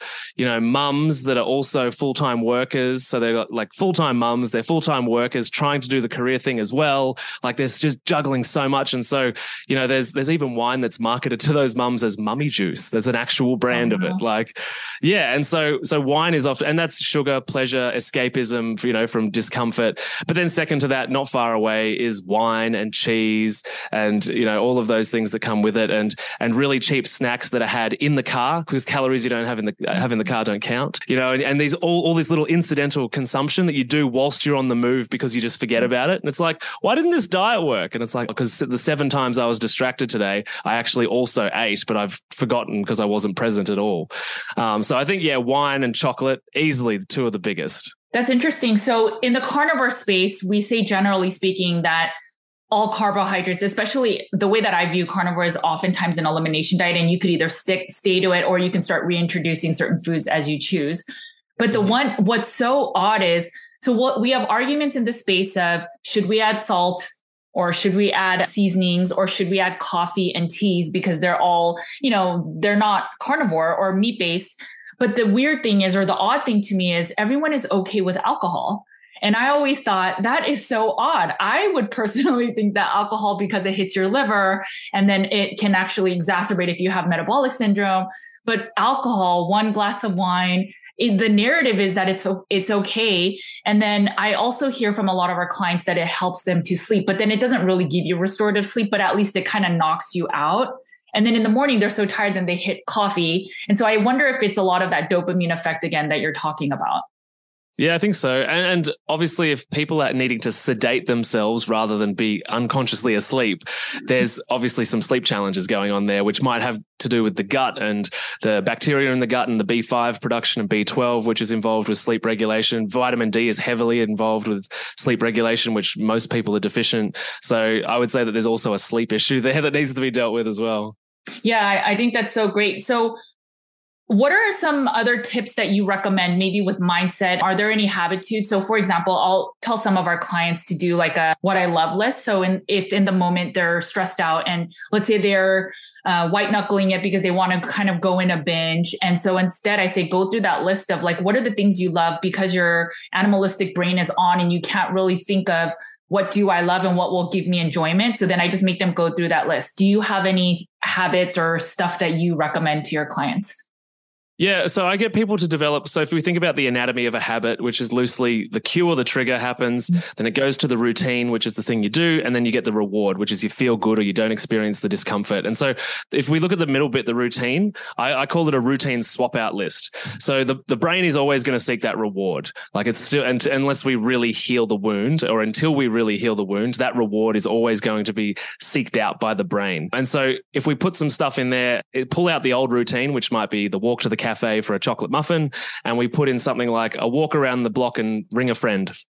Speaker 1: mums that are also full-time workers. So they're like full-time mums, they're full-time workers trying to do the career thing as well. Like there's just juggling so much. And so, there's even wine that's marketed to those mums as mummy juice. There's an actual brand of it. Like, yeah. And so wine is often, and that's sugar, pleasure, escapism, from discomfort. But then second to that, not far away is wine and cheese and, all of those things that come with it, and really cheap snacks that are had in the car, because calories you don't have in the car don't count, and these all this little incidental consumption that you do whilst you're on the move because you just forget about it. And it's like, why didn't this diet work? And it's like, because the 7 times I was distracted today, I actually also ate, but I've forgotten because I wasn't present at all. So I think, wine and chocolate, easily the two of the biggest.
Speaker 3: That's interesting. So in the carnivore space, we say, generally speaking, that all carbohydrates, especially the way that I view carnivore, is oftentimes an elimination diet, and you could either stay to it, or you can start reintroducing certain foods as you choose. But what's so odd is, what we have arguments in the space of, should we add salt, or should we add seasonings, or should we add coffee and teas, because they're all, they're not carnivore or meat-based. But the weird thing is, or the odd thing to me is, everyone is okay with alcohol. And I always thought that is so odd. I would personally think that alcohol, because it hits your liver and then it can actually exacerbate if you have metabolic syndrome. But alcohol, 1 glass of wine, the narrative is that it's okay. And then I also hear from a lot of our clients that it helps them to sleep, but then it doesn't really give you restorative sleep, but at least it kind of knocks you out. And then in the morning, they're so tired, then they hit coffee. And so I wonder if it's a lot of that dopamine effect again that you're talking about.
Speaker 1: Yeah, I think so. And obviously, if people are needing to sedate themselves rather than be unconsciously asleep, there's obviously some sleep challenges going on there, which might have to do with the gut and the bacteria in the gut and the B5 production and B12, which is involved with sleep regulation. Vitamin D is heavily involved with sleep regulation, which most people are deficient. So I would say that there's also a sleep issue there that needs to be dealt with as well.
Speaker 3: Yeah, I think that's so great. So what are some other tips that you recommend, maybe with mindset? Are there any habitudes? So for example, I'll tell some of our clients to do like a what I love list. So if in the moment they're stressed out, and let's say they're white knuckling it because they want to kind of go in a binge. And so instead I say, go through that list of like, what are the things you love, because your animalistic brain is on and you can't really think of what do I love and what will give me enjoyment. So then I just make them go through that list. Do you have any habits or stuff that you recommend to your clients?
Speaker 1: Yeah, so I get people to develop. So if we think about the anatomy of a habit, which is loosely the cue or the trigger happens, then it goes to the routine, which is the thing you do, and then you get the reward, which is you feel good or you don't experience the discomfort. And so if we look at the middle bit, the routine, I call it a routine swap out list. So the brain is always going to seek that reward. Like it's still, and unless we really heal the wound, or until we really heal the wound, that reward is always going to be seeked out by the brain. And so if we put some stuff in there, pull out the old routine, which might be the walk to the cafe for a chocolate muffin, and we put in something like a walk around the block and ring a friend,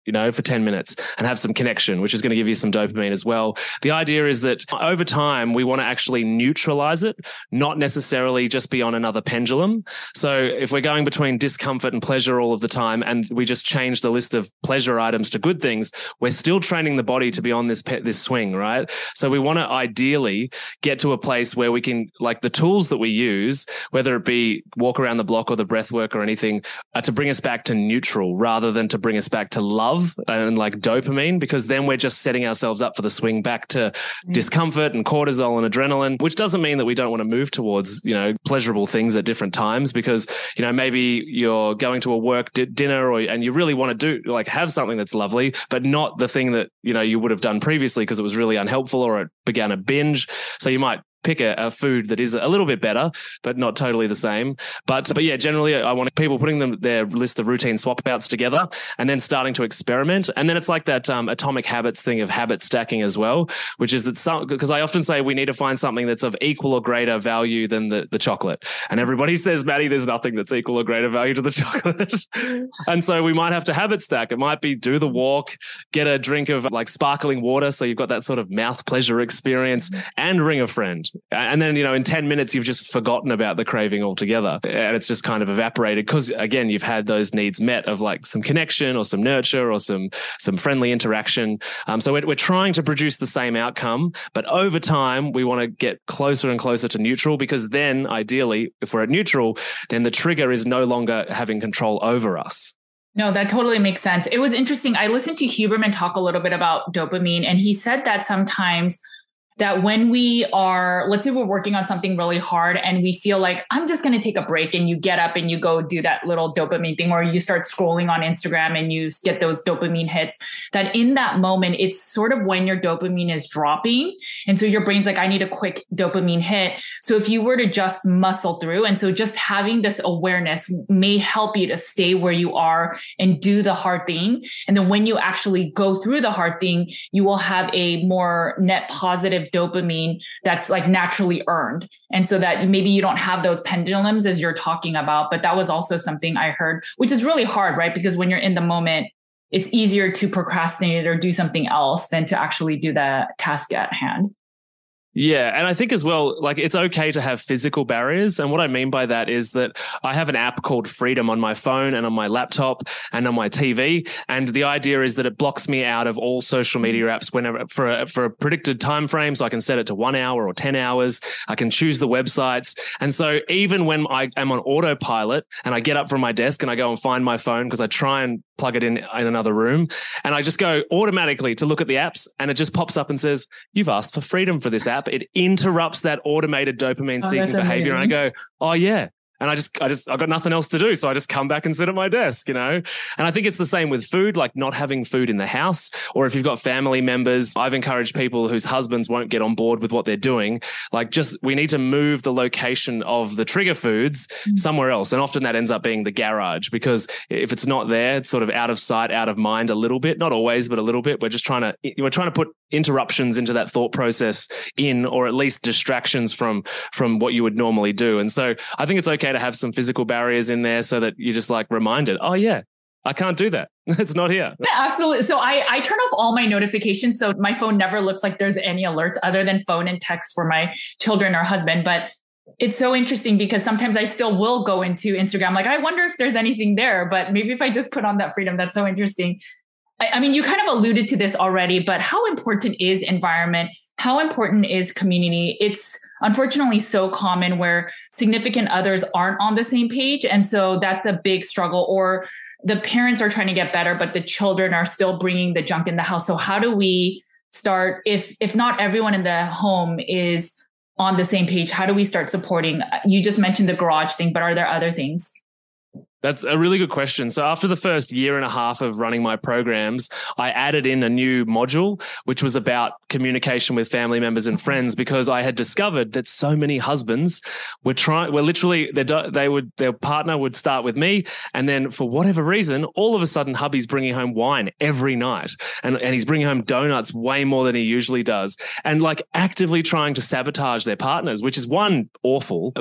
Speaker 1: for 10 minutes and have some connection, which is going to give you some dopamine as well. The idea is that over time, we want to actually neutralize it, not necessarily just be on another pendulum. So if we're going between discomfort and pleasure all of the time, and we just change the list of pleasure items to good things, we're still training the body to be on this swing, right? So we want to ideally get to a place where we can, like the tools that we use, whether it be walk around the block or the breath work or anything, to bring us back to neutral rather than to bring us back to love and like dopamine, because then we're just setting ourselves up for the swing back to discomfort and cortisol and adrenaline, which doesn't mean that we don't want to move towards, pleasurable things at different times, because, maybe you're going to a work dinner and you really want to do have something that's lovely, but not the thing that, you would have done previously because it was really unhelpful or it began a binge. So you might pick a food that is a little bit better, but not totally the same. But yeah, generally I want people putting their list of routine swap outs together and then starting to experiment. And then it's like that atomic habits thing of habit stacking as well, which is that because I often say we need to find something that's of equal or greater value than the chocolate. And everybody says, Maddie, there's nothing that's equal or greater value to the chocolate. And so we might have to habit stack. It might be do the walk, get a drink of sparkling water, so you've got that sort of mouth pleasure experience, and ring a friend. And then, in 10 minutes, you've just forgotten about the craving altogether. And it's just kind of evaporated because, again, you've had those needs met of some connection or some nurture or some friendly interaction. So we're trying to produce the same outcome. But over time, we want to get closer and closer to neutral, because then ideally, if we're at neutral, then the trigger is no longer having control over us.
Speaker 3: No, that totally makes sense. It was interesting. I listened to Huberman talk a little bit about dopamine, and he said that sometimes that when we are, let's say we're working on something really hard and we feel like I'm just going to take a break, and you get up and you go do that little dopamine thing, or you start scrolling on Instagram and you get those dopamine hits, that in that moment, it's sort of when your dopamine is dropping. And so your brain's like, I need a quick dopamine hit. So if you were to just muscle through, and so just having this awareness may help you to stay where you are and do the hard thing. And then when you actually go through the hard thing, you will have a more net positive dopamine that's naturally earned. And so that maybe you don't have those pendulums as you're talking about, but that was also something I heard, which is really hard, right? Because when you're in the moment, it's easier to procrastinate or do something else than to actually do the task at hand.
Speaker 1: Yeah. And I think as well, it's okay to have physical barriers. And what I mean by that is that I have an app called Freedom on my phone and on my laptop and on my TV. And the idea is that it blocks me out of all social media apps whenever for a predicted time frame. So I can set it to 1 hour or 10 hours. I can choose the websites. And so even when I am on autopilot and I get up from my desk and I go and find my phone, because I try and plug it in another room, and I just go automatically to look at the apps, and it just pops up and says, you've asked for freedom for this app. It interrupts that automated dopamine seeking behavior. And I go, oh yeah. And I've got nothing else to do. So I just come back and sit at my desk, And I think it's the same with food, not having food in the house, or if you've got family members. I've encouraged people whose husbands won't get on board with what they're doing. We need to move the location of the trigger foods somewhere else. And often that ends up being the garage, because if it's not there, it's sort of out of sight, out of mind a little bit, not always, but a little bit. We're trying to put interruptions into that thought process or at least distractions from what you would normally do. And so I think it's okay to have some physical barriers in there so that you're just reminded, oh yeah, I can't do that. It's not here.
Speaker 3: Yeah, absolutely. So I turn off all my notifications. So my phone never looks like there's any alerts other than phone and text for my children or husband. But it's so interesting because sometimes I still will go into Instagram. I wonder if there's anything there, but maybe if I just put on that freedom, that's so interesting. I mean, you kind of alluded to this already, but how important is environment? How important is community? It's unfortunately so common where significant others aren't on the same page. And so that's a big struggle. Or the parents are trying to get better, but the children are still bringing the junk in the house. So how do we start, if not everyone in the home is on the same page, how do we start supporting? You just mentioned the garage thing, but are there other things?
Speaker 1: That's a really good question. So after the first year and a half of running my programs, I added in a new module, which was about communication with family members and friends, because I had discovered that so many husbands were literally, their partner would start with me. And then for whatever reason, all of a sudden, hubby's bringing home wine every night. And he's bringing home donuts way more than he usually does. And actively trying to sabotage their partners, which is one, awful, but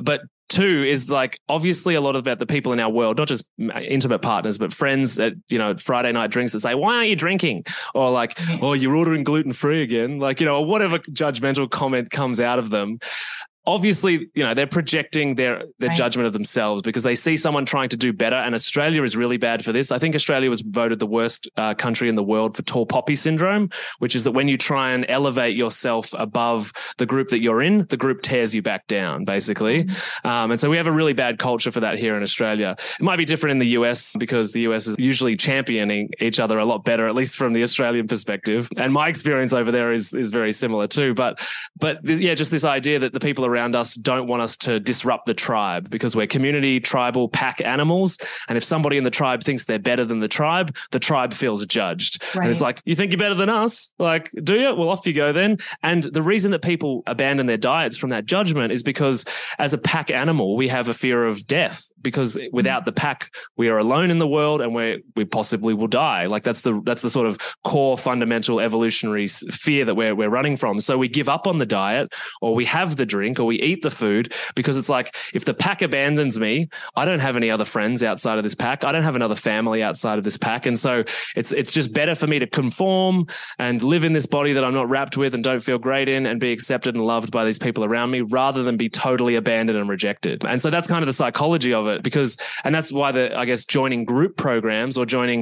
Speaker 1: Two is like, obviously a lot about the people in our world, not just intimate partners, but friends at, Friday night drinks that say, why aren't you drinking? Or like, oh, you're ordering gluten-free again. Like, or whatever judgmental comment comes out of them. Obviously, they're projecting their judgment of themselves because they see someone trying to do better. And Australia is really bad for this. I think Australia was voted the worst country in the world for tall poppy syndrome, which is that when you try and elevate yourself above the group that you're in, the group tears you back down, basically. And so we have a really bad culture for that here in Australia. It might be different in the US because the US is usually championing each other a lot better, at least from the Australian perspective. And my experience over there is very similar too. But just this idea that the people around us don't want us to disrupt the tribe because we're community, tribal, pack animals. And if somebody in the tribe thinks they're better than the tribe feels judged. Right. And it's like, you think you're better than us? Like, do you? Well, off you go then. And the reason that people abandon their diets from that judgment is because as a pack animal, we have a fear of death because without the pack, we are alone in the world and we possibly will die. Like that's the sort of core fundamental evolutionary fear that we're running from. So we give up on the diet or we have the drink or we eat the food because it's like, if the pack abandons me, I don't have any other friends outside of this pack. I don't have another family outside of this pack. And so it's just better for me to conform and live in this body that I'm not wrapped with and don't feel great in and be accepted and loved by these people around me rather than be totally abandoned and rejected. And so that's kind of the psychology of it and that's why joining group programs or joining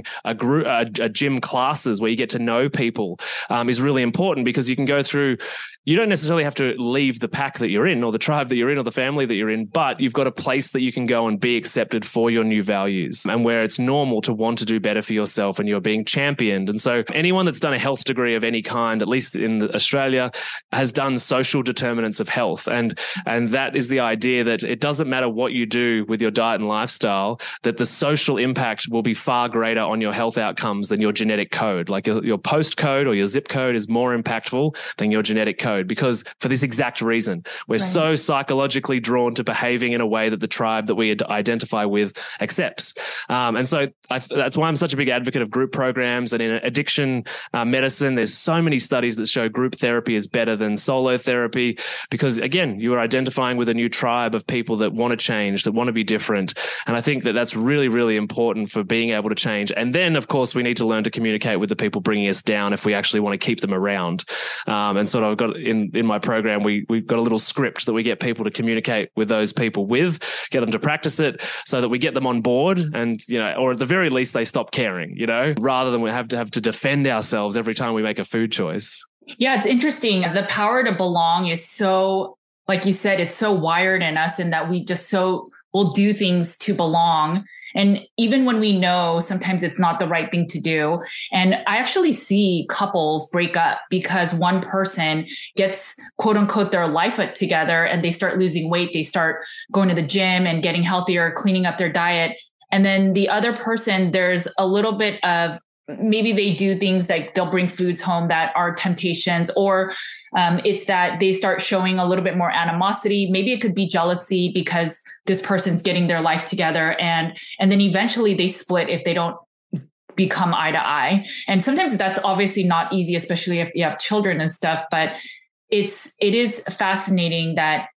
Speaker 1: a gym classes where you get to know people is really important because you can go through. You don't necessarily have to leave the pack that you're in or the tribe that you're in or the family that you're in, but you've got a place that you can go and be accepted for your new values and where it's normal to want to do better for yourself and you're being championed. And so anyone that's done a health degree of any kind, at least in Australia, has done social determinants of health. And that is the idea that it doesn't matter what you do with your diet and lifestyle, that the social impact will be far greater on your health outcomes than your genetic code. Like your postcode or your zip code is more impactful than your genetic code. Because for this exact reason, we're so psychologically drawn to behaving in a way that the tribe that we identify with accepts. And so that's why I'm such a big advocate of group programs. And in addiction medicine, there's so many studies that show group therapy is better than solo therapy because, again, you are identifying with a new tribe of people that want to change, that want to be different. And I think that that's really, really important for being able to change. And then, of course, we need to learn to communicate with the people bringing us down if we actually want to keep them around. And sort of I've got in my program, we've got a little script that we get people to communicate with those people with, get them to practice it so that we get them on board and, or at the very least they stop caring, rather than we have to defend ourselves every time we make a food choice.
Speaker 3: Yeah, it's interesting. The power to belong is so, like you said, it's so wired in us and that we just we'll do things to belong. And even when we know sometimes it's not the right thing to do. And I actually see couples break up because one person gets, quote unquote, their life together and they start losing weight. They start going to the gym and getting healthier, cleaning up their diet. And then the other person, there's a little bit of maybe they do things like they'll bring foods home that are temptations, or it's that they start showing a little bit more animosity. Maybe it could be jealousy because this person's getting their life together. And then eventually they split if they don't become eye to eye. And sometimes that's obviously not easy, especially if you have children and stuff. But it is fascinating that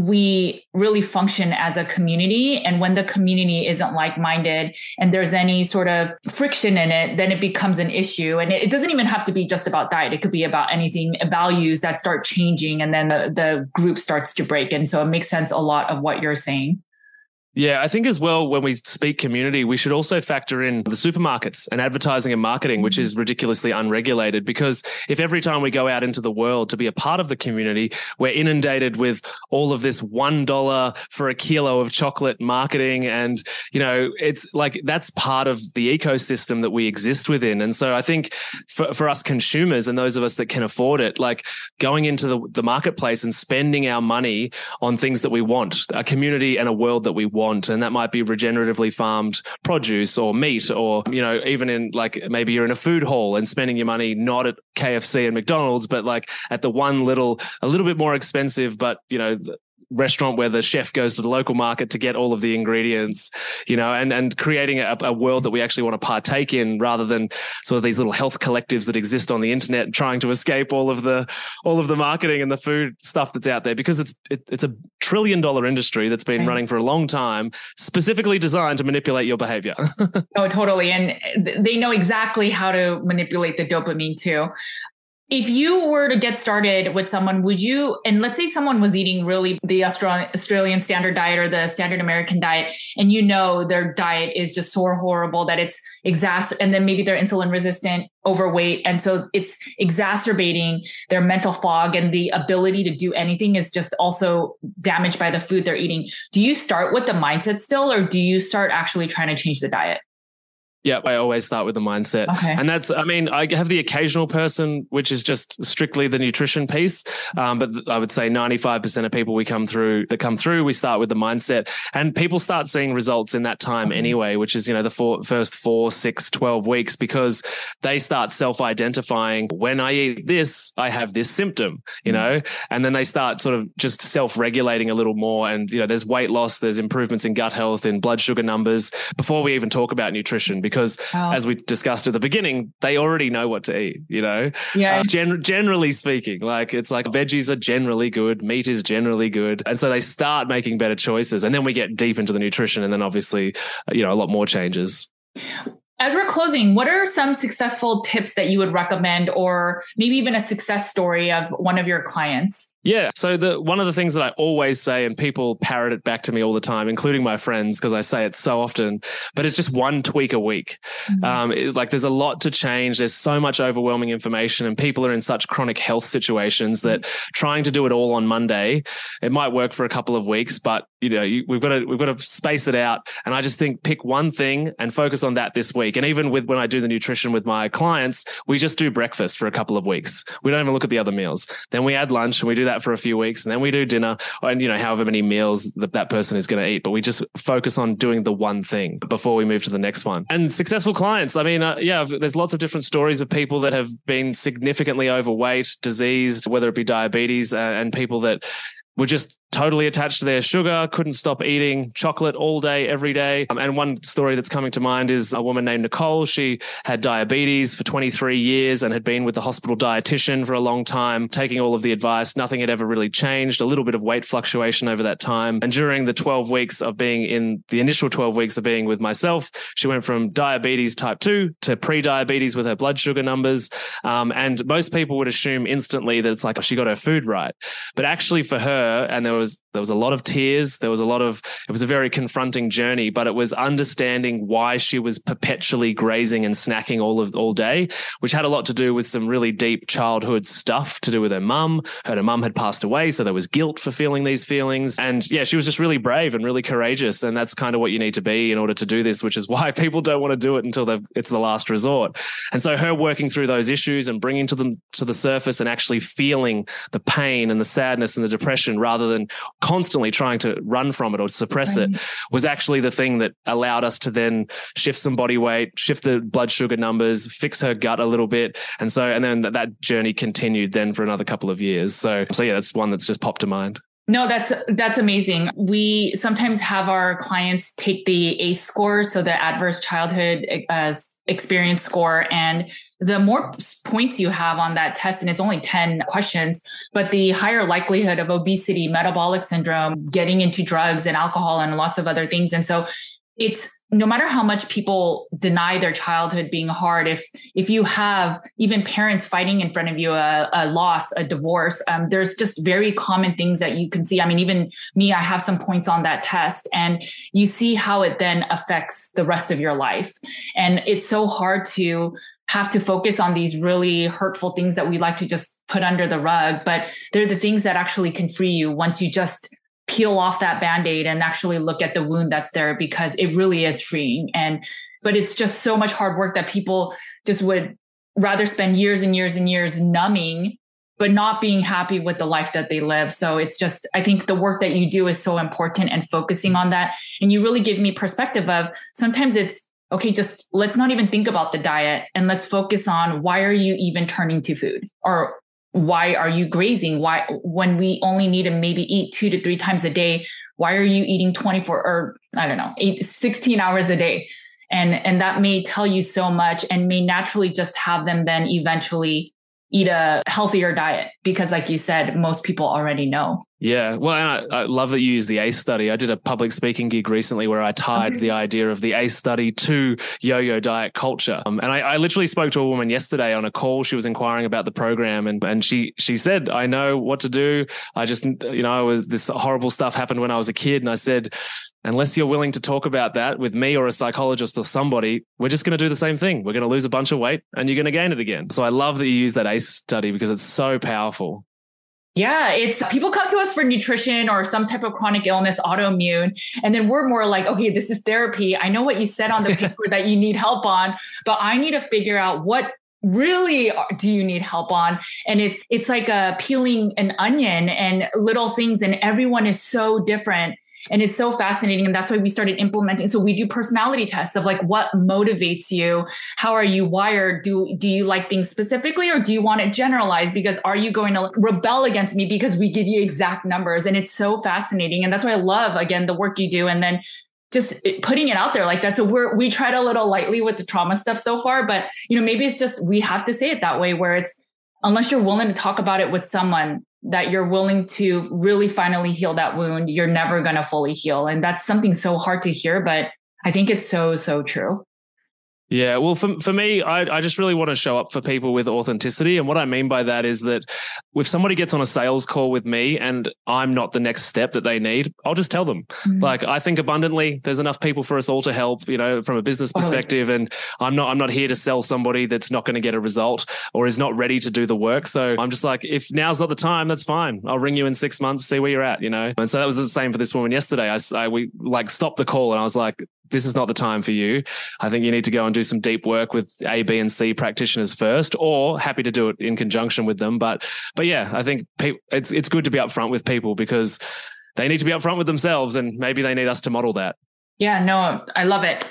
Speaker 3: we really function as a community. And when the community isn't like-minded and there's any sort of friction in it, then it becomes an issue. And it doesn't even have to be just about diet. It could be about anything, values that start changing, and then the group starts to break. And so it makes sense a lot of what you're saying.
Speaker 1: Yeah, I think as well, when we speak community, we should also factor in the supermarkets and advertising and marketing, which is ridiculously unregulated. Because if every time we go out into the world to be a part of the community, we're inundated with all of this $1 for a kilo of chocolate marketing. And, it's like that's part of the ecosystem that we exist within. And so I think for us consumers and those of us that can afford it, like going into the marketplace and spending our money on things that we want, a community and a world that we want. And that might be regeneratively farmed produce or meat, or, even in like maybe you're in a food hall and spending your money not at KFC and McDonald's, but like at the one a little bit more expensive, but, restaurant where the chef goes to the local market to get all of the ingredients, and creating a world that we actually want to partake in, rather than sort of these little health collectives that exist on the internet trying to escape all of the marketing and the food stuff that's out there, because it's a $1 trillion industry that's been running for a long time, specifically designed to manipulate your behavior.
Speaker 3: Oh, totally. And they know exactly how to manipulate the dopamine too. If you were to get started with someone, and let's say someone was eating really the Australian standard diet or the standard American diet, and their diet is just so horrible that it's and then maybe they're insulin resistant, overweight. And so it's exacerbating their mental fog, and the ability to do anything is just also damaged by the food they're eating. Do you start with the mindset still, or do you start actually trying to change the diet?
Speaker 1: Yeah, I always start with the mindset.
Speaker 3: Okay.
Speaker 1: And I have the occasional person, which is just strictly the nutrition piece. But I would say 95% of people we come through, we start with the mindset, and people start seeing results in that time anyway, which is, the first 4, 6, 12 weeks, because they start self-identifying, when I eat this, I have this symptom, and then they start sort of just self-regulating a little more. And, there's weight loss, there's improvements in gut health, in blood sugar numbers, before we even talk about nutrition, because as we discussed at the beginning, they already know what to eat, Yeah. Generally speaking, it's like veggies are generally good, meat is generally good. And so they start making better choices. And then we get deep into the nutrition, and then obviously, a lot more changes.
Speaker 3: As we're closing, what are some successful tips that you would recommend, or maybe even a success story of one of your clients?
Speaker 1: Yeah. So one of the things that I always say, and people parrot it back to me all the time, including my friends, because I say it so often, but it's just one tweak a week. Mm-hmm. There's a lot to change. There's so much overwhelming information, and people are in such chronic health situations that trying to do it all on Monday, it might work for a couple of weeks, but we've got to space it out. And I just think pick one thing and focus on that this week. And even when I do the nutrition with my clients, we just do breakfast for a couple of weeks. We don't even look at the other meals. Then we add lunch, and we do that for a few weeks, and then we do dinner, and however many meals that person is going to eat. But we just focus on doing the one thing before we move to the next one. And successful clients, there's lots of different stories of people that have been significantly overweight, diseased, whether it be diabetes, and people that were just totally attached to their sugar, couldn't stop eating chocolate all day, every day. And one story that's coming to mind is a woman named Nicole. She had diabetes for 23 years and had been with the hospital dietitian for a long time, taking all of the advice. Nothing had ever really changed, a little bit of weight fluctuation over that time. And during the initial 12 weeks of being with myself, she went from diabetes type 2 to pre-diabetes with her blood sugar numbers. And most people would assume instantly that it's like, she got her food right. But actually for her, and there was a lot of tears. It was a very confronting journey, but it was understanding why she was perpetually grazing and snacking all day, which had a lot to do with some really deep childhood stuff to do with her mum. Her mum had passed away, so there was guilt for feeling these feelings. And yeah, she was just really brave and really courageous. And that's kind of what you need to be in order to do this, which is why people don't want to do it until it's the last resort. And so her working through those issues and bringing them to the surface and actually feeling the pain and the sadness and the depression, rather than constantly trying to run from it or suppress it, was actually the thing that allowed us to then shift some body weight, shift the blood sugar numbers, fix her gut a little bit. And then that journey continued then for another couple of years. So yeah, that's one that's just popped to mind.
Speaker 3: No, that's amazing. We sometimes have our clients take the ACE score, so the Adverse Childhood Experience score, and the more points you have on that test, and it's only 10 questions, but the higher likelihood of obesity, metabolic syndrome, getting into drugs and alcohol and lots of other things. And so it's no matter how much people deny their childhood being hard, if you have even parents fighting in front of you, a loss, a divorce, there's just very common things that you can see. I mean, even me, I have some points on that test, and you see how it then affects the rest of your life. And it's so hard to have to focus on these really hurtful things that we like to just put under the rug, but they're the things that actually can free you once you just peel off that Band-Aid and actually look at the wound that's there, because it really is freeing. But it's just so much hard work that people just would rather spend years and years and years numbing, but not being happy with the life that they live. So it's just, I think the work that you do is so important, and focusing on that. And you really give me perspective of sometimes it's, okay, just let's not even think about the diet, and let's focus on why are you even turning to food, or why are you grazing? Why, when we only need to maybe eat 2 to 3 times a day, why are you eating 24 or 16 hours a day? And that may tell you so much and may naturally just have them then eventually eat a healthier diet because like you said, most people already know.
Speaker 1: Yeah. Well, and I love that you use the ACE study. I did a public speaking gig recently where I tied the idea of the ACE study to yo-yo diet culture. And I literally spoke to a woman yesterday on a call. She was inquiring about the program and she said, I know what to do. I just, this horrible stuff happened when I was a kid. And I said, unless you're willing to talk about that with me or a psychologist or somebody, we're just going to do the same thing. We're going to lose a bunch of weight and you're going to gain it again. So I love that you use that ACE study because it's so powerful.
Speaker 3: Yeah, it's people come to us for nutrition or some type of chronic illness, autoimmune, and then we're more like, okay, this is therapy. I know what you said on the paper that you need help on, but I need to figure out what really do you need help on? And it's like peeling an onion and little things, and everyone is so different. And it's so fascinating. And that's why we started implementing. So we do personality tests of like, what motivates you? How are you wired? Do you like things specifically or do you want it generalized? Because are you going to rebel against me because we give you exact numbers? And it's so fascinating. And that's why I love, again, the work you do. And then just putting it out there like that. So we tried a little lightly with the trauma stuff so far, but maybe it's just, we have to say it that way where it's, unless you're willing to talk about it with someone that you're willing to really finally heal that wound, you're never going to fully heal. And that's something so hard to hear, but I think it's so, so true.
Speaker 1: Yeah, well, for me, I just really want to show up for people with authenticity. And what I mean by that is that if somebody gets on a sales call with me and I'm not the next step that they need, I'll just tell them. Mm-hmm. Like, I think abundantly, there's enough people for us all to help, from a business perspective. And I'm not here to sell somebody that's not going to get a result or is not ready to do the work. So I'm just like, if now's not the time, that's fine. I'll ring you in 6 months, see where you're at, And so that was the same for this woman yesterday. We stopped the call and I was like, this is not the time for you. I think you need to go and do some deep work with A, B, and C practitioners first, or happy to do it in conjunction with them. But yeah, I think it's good to be upfront with people because they need to be upfront with themselves, and maybe they need us to model that.
Speaker 3: Yeah, no, I love it.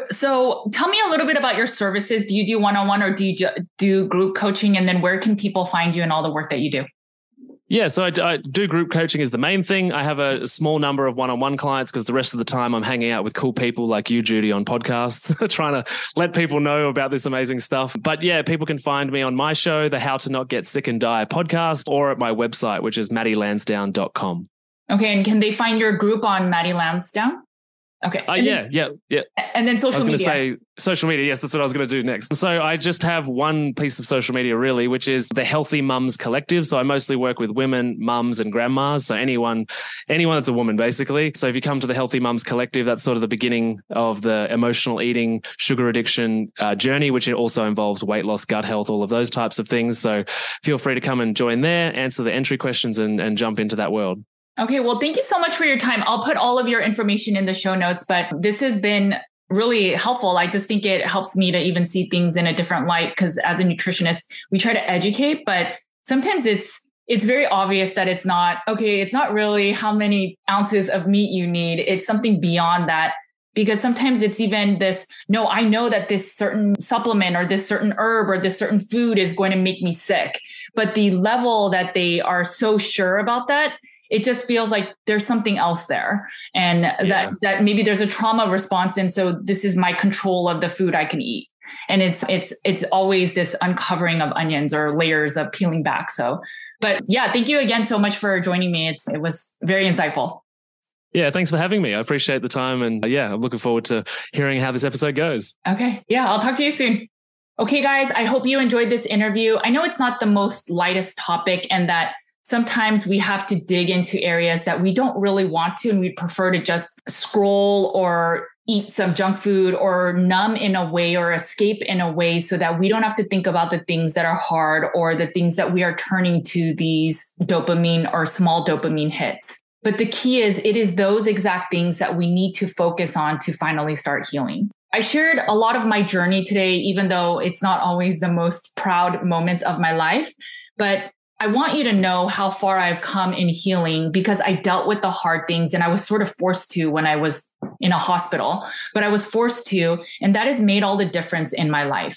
Speaker 3: So tell me a little bit about your services. Do you do one-on-one or do you do group coaching? And then where can people find you and all the work that you do?
Speaker 1: Yeah, so I do group coaching is the main thing. I have a small number of one-on-one clients because the rest of the time I'm hanging out with cool people like you, Judy, on podcasts, trying to let people know about this amazing stuff. But yeah, people can find me on my show, the How to Not Get Sick and Die podcast, or at my website, which is maddie.lansdowne.com.
Speaker 3: Okay, and can they find your group on Maddie Lansdowne? Okay.
Speaker 1: Yeah.
Speaker 3: And then social media. I was
Speaker 1: going to say social media. Yes, that's what I was going to do next. So I just have one piece of social media really, which is the Healthy Mums Collective. So I mostly work with women, mums and grandmas. So anyone that's a woman, basically. So if you come to the Healthy Mums Collective, that's sort of the beginning of the emotional eating, sugar addiction journey, which also involves weight loss, gut health, all of those types of things. So feel free to come and join there, answer the entry questions and jump into that world.
Speaker 3: Okay, well, thank you so much for your time. I'll put all of your information in the show notes, but this has been really helpful. I just think it helps me to even see things in a different light because as a nutritionist, we try to educate, but sometimes it's very obvious that it's not really how many ounces of meat you need. It's something beyond that. Because sometimes it's even this, no, I know that this certain supplement or this certain herb or this certain food is going to make me sick. But the level that they are so sure about that, it just feels like there's something else there. And that maybe there's a trauma response. And so this is my control of the food I can eat. And it's always this uncovering of onions or layers of peeling back. So, but yeah, thank you again so much for joining me. It was very insightful.
Speaker 1: Yeah, thanks for having me. I appreciate the time. And I'm looking forward to hearing how this episode goes.
Speaker 3: Okay. Yeah, I'll talk to you soon. Okay, guys, I hope you enjoyed this interview. I know it's not the most lightest topic and that sometimes we have to dig into areas that we don't really want to, and we prefer to just scroll or eat some junk food or numb in a way or escape in a way so that we don't have to think about the things that are hard or the things that we are turning to these dopamine or small dopamine hits. But the key is it is those exact things that we need to focus on to finally start healing. I shared a lot of my journey today, even though it's not always the most proud moments of my life, but I want you to know how far I've come in healing because I dealt with the hard things and I was sort of forced to when I was in a hospital, but I was forced to, and that has made all the difference in my life.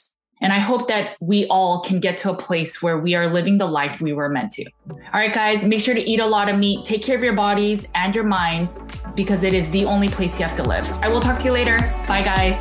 Speaker 3: And I hope that we all can get to a place where we are living the life we were meant to. All right, guys, make sure to eat a lot of meat. Take care of your bodies and your minds because it is the only place you have to live. I will talk to you later. Bye, guys.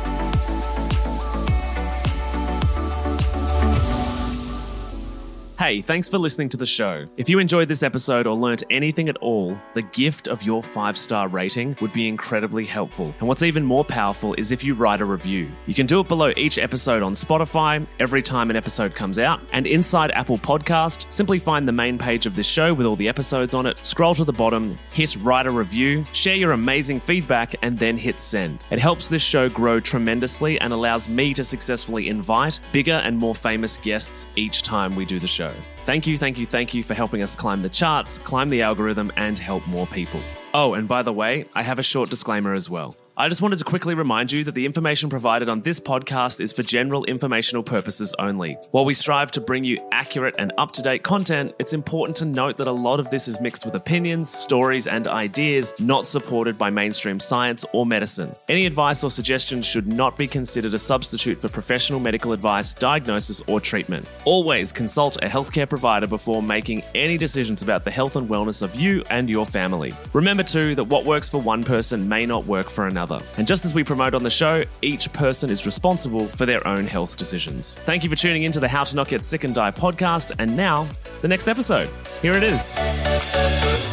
Speaker 1: Hey, thanks for listening to the show. If you enjoyed this episode or learnt anything at all, the gift of your 5-star rating would be incredibly helpful. And what's even more powerful is if you write a review. You can do it below each episode on Spotify, every time an episode comes out, and inside Apple Podcast, simply find the main page of this show with all the episodes on it, scroll to the bottom, hit write a review, share your amazing feedback, and then hit send. It helps this show grow tremendously and allows me to successfully invite bigger and more famous guests each time we do the show. Thank you for helping us climb the charts, climb the algorithm, and help more people. Oh, and by the way, I have a short disclaimer as well. I just wanted to quickly remind you that the information provided on this podcast is for general informational purposes only. While we strive to bring you accurate and up-to-date content, it's important to note that a lot of this is mixed with opinions, stories, and ideas not supported by mainstream science or medicine. Any advice or suggestions should not be considered a substitute for professional medical advice, diagnosis, or treatment. Always consult a healthcare provider before making any decisions about the health and wellness of you and your family. Remember too that what works for one person may not work for another. And just as we promote on the show, each person is responsible for their own health decisions. Thank you for tuning into the How to Not Get Sick and Die podcast. And now, the next episode. Here it is.